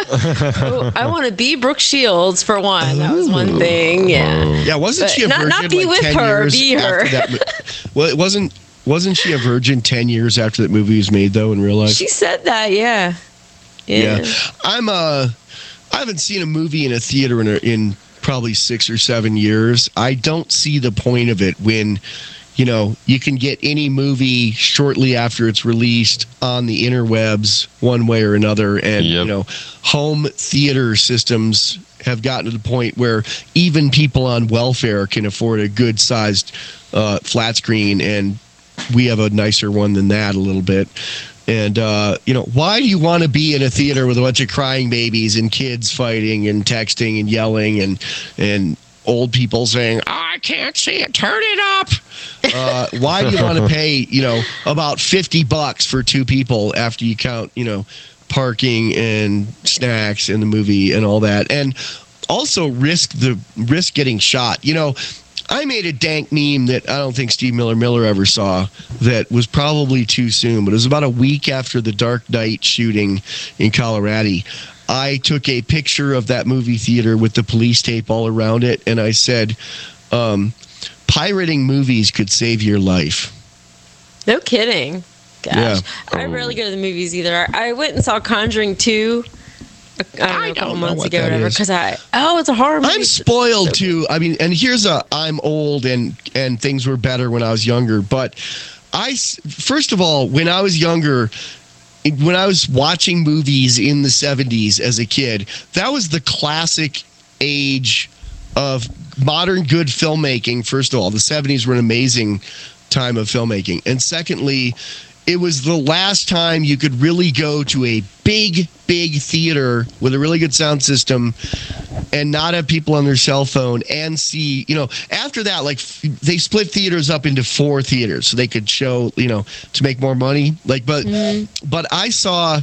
oh, I want to be Brooke Shields for one. That was one thing, yeah.
Yeah, wasn't
but
she a
not,
virgin
not be
like
with
ten
her,
years
be her.
after that? Mo- well, it wasn't. Wasn't she a virgin ten years after that movie was made, though? In real life,
She said that, yeah. Yeah.
yeah. I'm uh, I haven't seen a movie in a theater in a, in probably six or seven years. I don't see the point of it when, you know, you can get any movie shortly after it's released on the interwebs one way or another. And,
Yep.
you know, home theater systems have gotten to the point where even people on welfare can afford a good sized uh, flat screen. And we have a nicer one than that a little bit. And, uh, you know, why do you want to be in a theater with a bunch of crying babies and kids fighting and texting and yelling and and old people saying, I can't see it, turn it up? Uh, why do you want to pay, you know, about fifty bucks for two people after you count, you know, parking and snacks in the movie and all that? And also risk the risk getting shot. You know, I made a dank meme that I don't think Steve Miller Miller ever saw that was probably too soon, but it was about a week after the Dark Knight shooting in Colorado. I took a picture of that movie theater with the police tape all around it, and I said, um, pirating movies could save your life.
No kidding. Gosh.
Yeah.
I rarely go to the movies either. I went and saw Conjuring two. I don't know,
I
a couple
don't know
months
what
ago,
that
whatever.
is.
Because I, oh, it's a horror movie.
I'm spoiled too. I mean, and here's a I'm old and and things were better when I was younger. But I s- first of all, when I was younger, when I was watching movies in the seventies as a kid, that was the classic age of modern good filmmaking. First of all, the seventies were an amazing time of filmmaking, and secondly, it was the last time you could really go to a big, big theater with a really good sound system and not have people on their cell phone and see, you know, after that, like f- they split theaters up into four theaters so they could show, you know, to make more money. Like, but,
Mm-hmm.
but I saw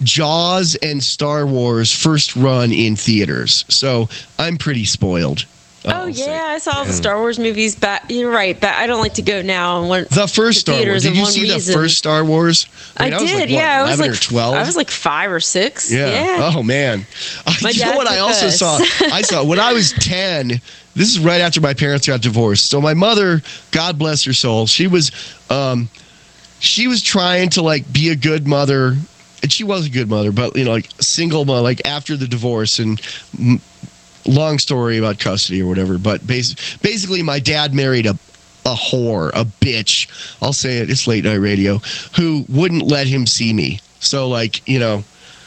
Jaws and Star Wars first run in theaters. So I'm pretty spoiled.
Oh,
I'll
yeah,
say.
I saw the Star Wars movies back. You're right, but I don't like to go now. And went
The first Star Wars. Did you see
reason.
the first Star Wars?
I,
mean,
did,
was like,
yeah.
what,
I was
eleven
like
or twelve.
I was like five or six.
Yeah.
Yeah.
Oh man.
My
you know
dad
what I
took
also
us.
saw? I saw when I was ten. This is right after my parents got divorced. So my mother, God bless her soul, she was, um, she was trying to like be a good mother, and she was a good mother, but you know, like single mother, like after the divorce and. M- Long story about custody or whatever, but bas- basically my dad married a a whore, a bitch. I'll say it. It's late night radio. Who wouldn't let him see me? So like, you know,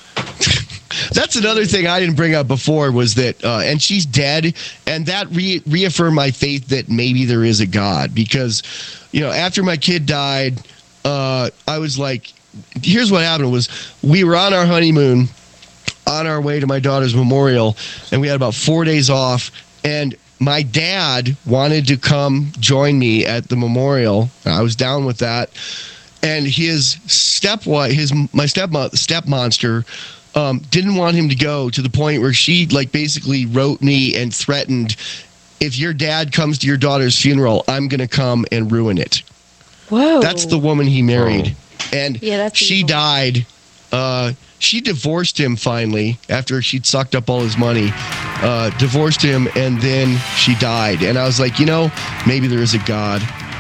that's another thing I didn't bring up before was that, uh, and she's dead, and that re- reaffirmed my faith that maybe there is a God because, you know, after my kid died, uh, I was like, here's what happened was we were on our honeymoon. On our way to my daughter's memorial, and we had about four days off, and my dad wanted to come join me at the memorial. I was down with that, and his stepwife, his my step step monster, um, didn't want him to go to the point where she like basically wrote me and threatened, if your dad comes to your daughter's funeral, I'm going to come and ruin it.
Whoa.
That's the woman he married, and
Yeah, that's
she
evil.
died. Uh, she divorced him finally after she'd sucked up all his money. Uh, divorced him, and then she died. And I was like, you know, maybe there is a God,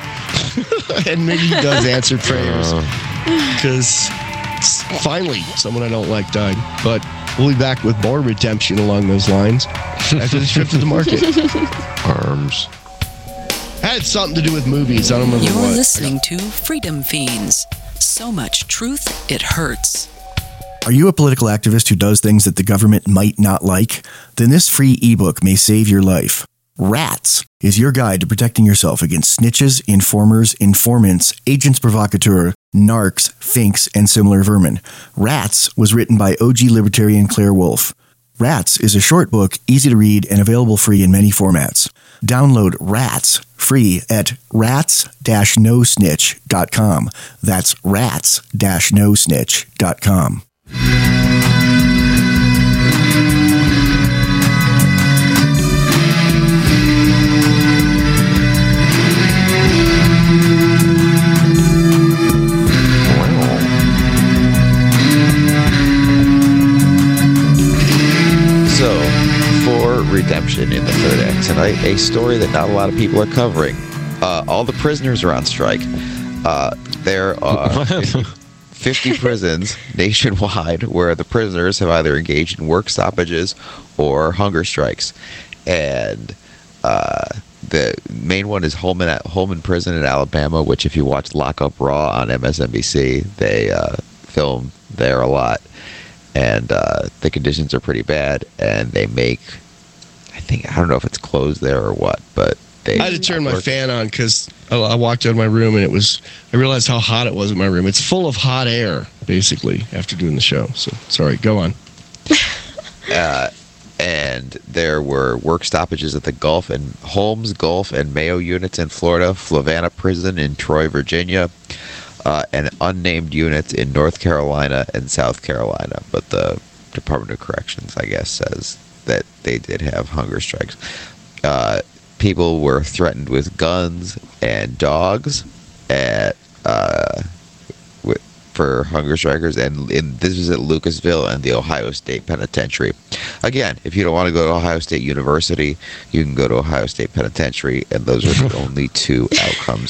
and maybe he does answer prayers because finally someone I don't like died. But we'll be back with more redemption along those lines after the trip to the market.
Arms.
Had something to do with movies. I don't remember
You're
what.
listening to Freedom Fiends. So much truth, it hurts.
Are you a political activist who does things that the government might not like? Then this free ebook may save your life. Rats is your guide to protecting yourself against snitches, informers, informants, agents provocateur, narcs, finks, and similar vermin. Rats was written by O G libertarian Claire Wolfe. Rats is a short book, easy to read, and available free in many formats. Download Rats free at rats dash no snitch dot com. That's rats dash no snitch dot com.
Redemption in the third act tonight, a story that not a lot of people are covering. Uh, all the prisoners are on strike. Uh, there are fifty prisons nationwide where the prisoners have either engaged in work stoppages or hunger strikes. And uh, the main one is Holman, Holman Prison in Alabama, which if you watch Lock Up Raw on M S N B C, they uh, film there a lot. And uh, the conditions are pretty bad, and they make... I think, I don't know if it's closed there or what, but they...
I had to turn my fan on because I, I walked out of my room and it was... I realized how hot it was in my room. It's full of hot air, basically, after doing the show. So, sorry, go on.
uh, and there were work stoppages at the Gulf and Holmes, Gulf, and Mayo units in Florida, Flavanna Prison in Troy, Virginia, uh, and unnamed units in North Carolina and South Carolina. But the Department of Corrections, I guess, says that they did have hunger strikes. Uh, people were threatened with guns and dogs at uh, w- for hunger strikers, and in, this was at Lucasville and the Ohio State Penitentiary. Again, if you don't want to go to Ohio State University, you can go to Ohio State Penitentiary, and those are the only two outcomes.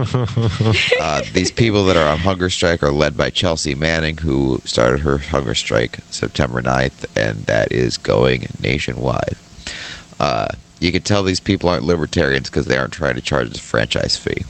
uh, these people that are on hunger strike are led by Chelsea Manning, who started her hunger strike September ninth, and that is going nationwide. Uh, you can tell these people aren't libertarians because they aren't trying to charge a franchise fee.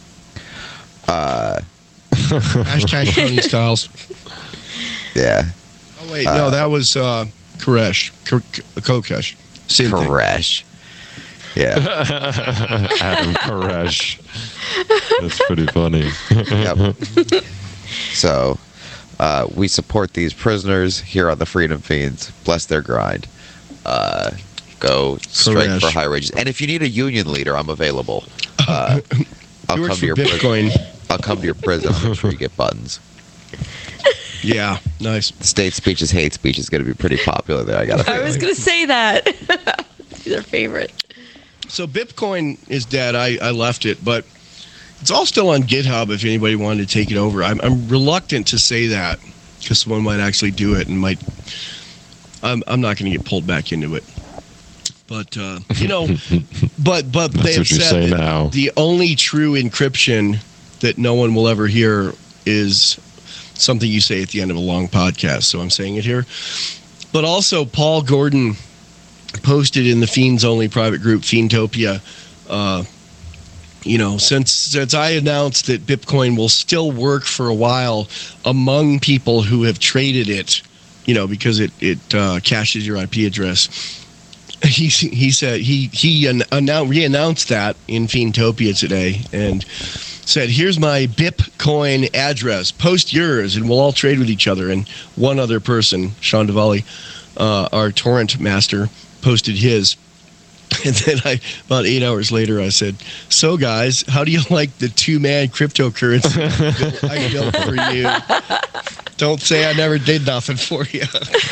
Uh,
Hashtag Tony Styles.
Yeah.
Oh, wait, no,
uh,
that was uh, Koresh. Kokesh. Same thing.
Koresh. Yeah.
Adam Koresh. That's pretty funny.
Yep. So, uh, we support these prisoners here on the Freedom Fiends. Bless their grind. Uh, go strike
Koresh.
for high wages. And if you need a union leader, I'm available. Uh, I'll
He
come
works
to your
for Bitcoin.
prison. I'll come to your prison. I'll make sure you get buttons.
Yeah, nice.
The state speech is hate speech is going to be pretty popular there. I got
I was going to say that. It's their favorite.
So Bitcoin is dead. I, I left it, but it's all still on GitHub if anybody wanted to take it over. I'm, I'm reluctant to say that because someone might actually do it and might. I'm, I'm not going to get pulled back into it. But, uh, you know, but but
That's
they have
what you
said
say
that
now.
the only true encryption that no one will ever hear is something you say at the end of a long podcast. So I'm saying it here. But also, Paul Gordon posted in the Fiends Only private group, Fiendtopia, uh, you know, since since I announced that Bitcoin will still work for a while among people who have traded it, you know, because it, it uh, caches your I P address. He he said he he announced re-announced that in Fiendtopia today and said, "Here's my Bitcoin address. Post yours, and we'll all trade with each other." And one other person, Sean Duvally, uh, our torrent master, posted his. And then I, about eight hours later, I said, "So guys, how do you like the two-man cryptocurrency I built for you? Don't say I never did nothing for you."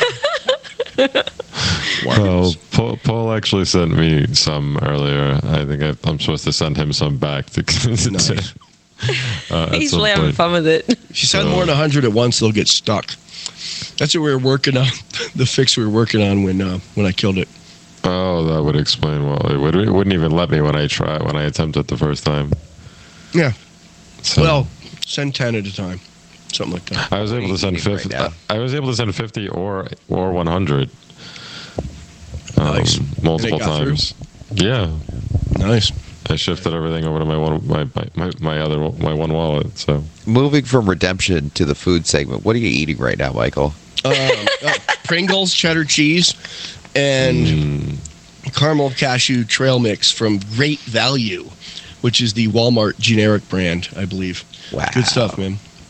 Well, Paul, Paul actually sent me some earlier. I think I, I'm supposed to send him some back. To,
Nice.
uh,
He's really having fun with it.
If you send more than one hundred at once, they'll get stuck. That's what we were working on, the fix we were working on when uh, when I killed it.
Oh, that would explain well. It, would, it wouldn't even let me when I try when I attempted the first time.
Yeah.
So,
Well, send ten at a time. Something like that.
I was able to send fifty.
right
I was able to send fifty or or one hundred. Um,
Nice.
Multiple
And it got through?
times. Yeah.
Nice.
I shifted everything over to my one my, my my other my one wallet. So
Moving from redemption to the food segment, what are you eating right now, Michael?
Um, uh, Pringles cheddar cheese and
mm,
caramel cashew trail mix from Great Value, which is the Walmart generic brand, I believe.
Wow.
Good stuff, man.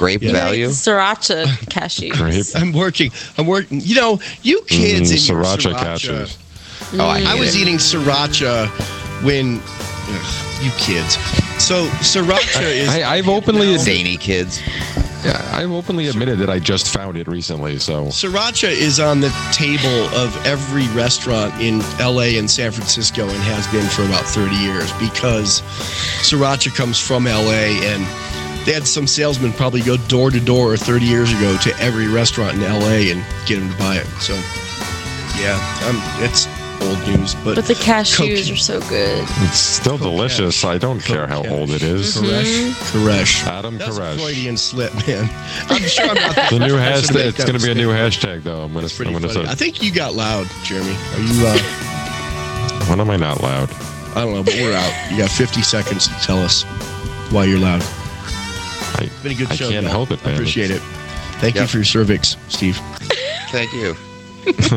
Grape
Yeah.
value.
Sriracha cashews.
Grape.
I'm working. I'm working. You know, you kids
Mm,
in your
sriracha
sriracha.
cashews.
Oh, I,
I
hate
was
it.
eating sriracha when ugh, you kids. So sriracha is.
I, I've openly,
Zany kids.
yeah, I've openly admitted that I just found it recently. So
Sriracha is on the table of every restaurant in L A and San Francisco and has been for about thirty years because sriracha comes from L A and they had some salesman probably go door to door thirty years ago to every restaurant in L A and get them to buy it. So, yeah, um, it's old news. But,
But the cashews
Coke-
are so good.
it's still delicious. I don't care how old it is.
Koresh. Koresh.
Adam
That's a
Koresh.
Freudian slip, man. I'm sure I'm not
The new
first person
hashtag.
to make
It's
that
going to be a new
mistake.
hashtag, though. I'm going
It's
to.
pretty
I'm going
funny.
to
I
say.
think you got loud, Jeremy. Are you? Uh,
When am I not loud?
I don't know, but we're out. You got fifty seconds to tell us why you're loud.
I,
It's been a good
I
show.
can't
man.
help it,
I
man.
appreciate it. Thank you
Yep.
for your cervix, Steve.
Thank you.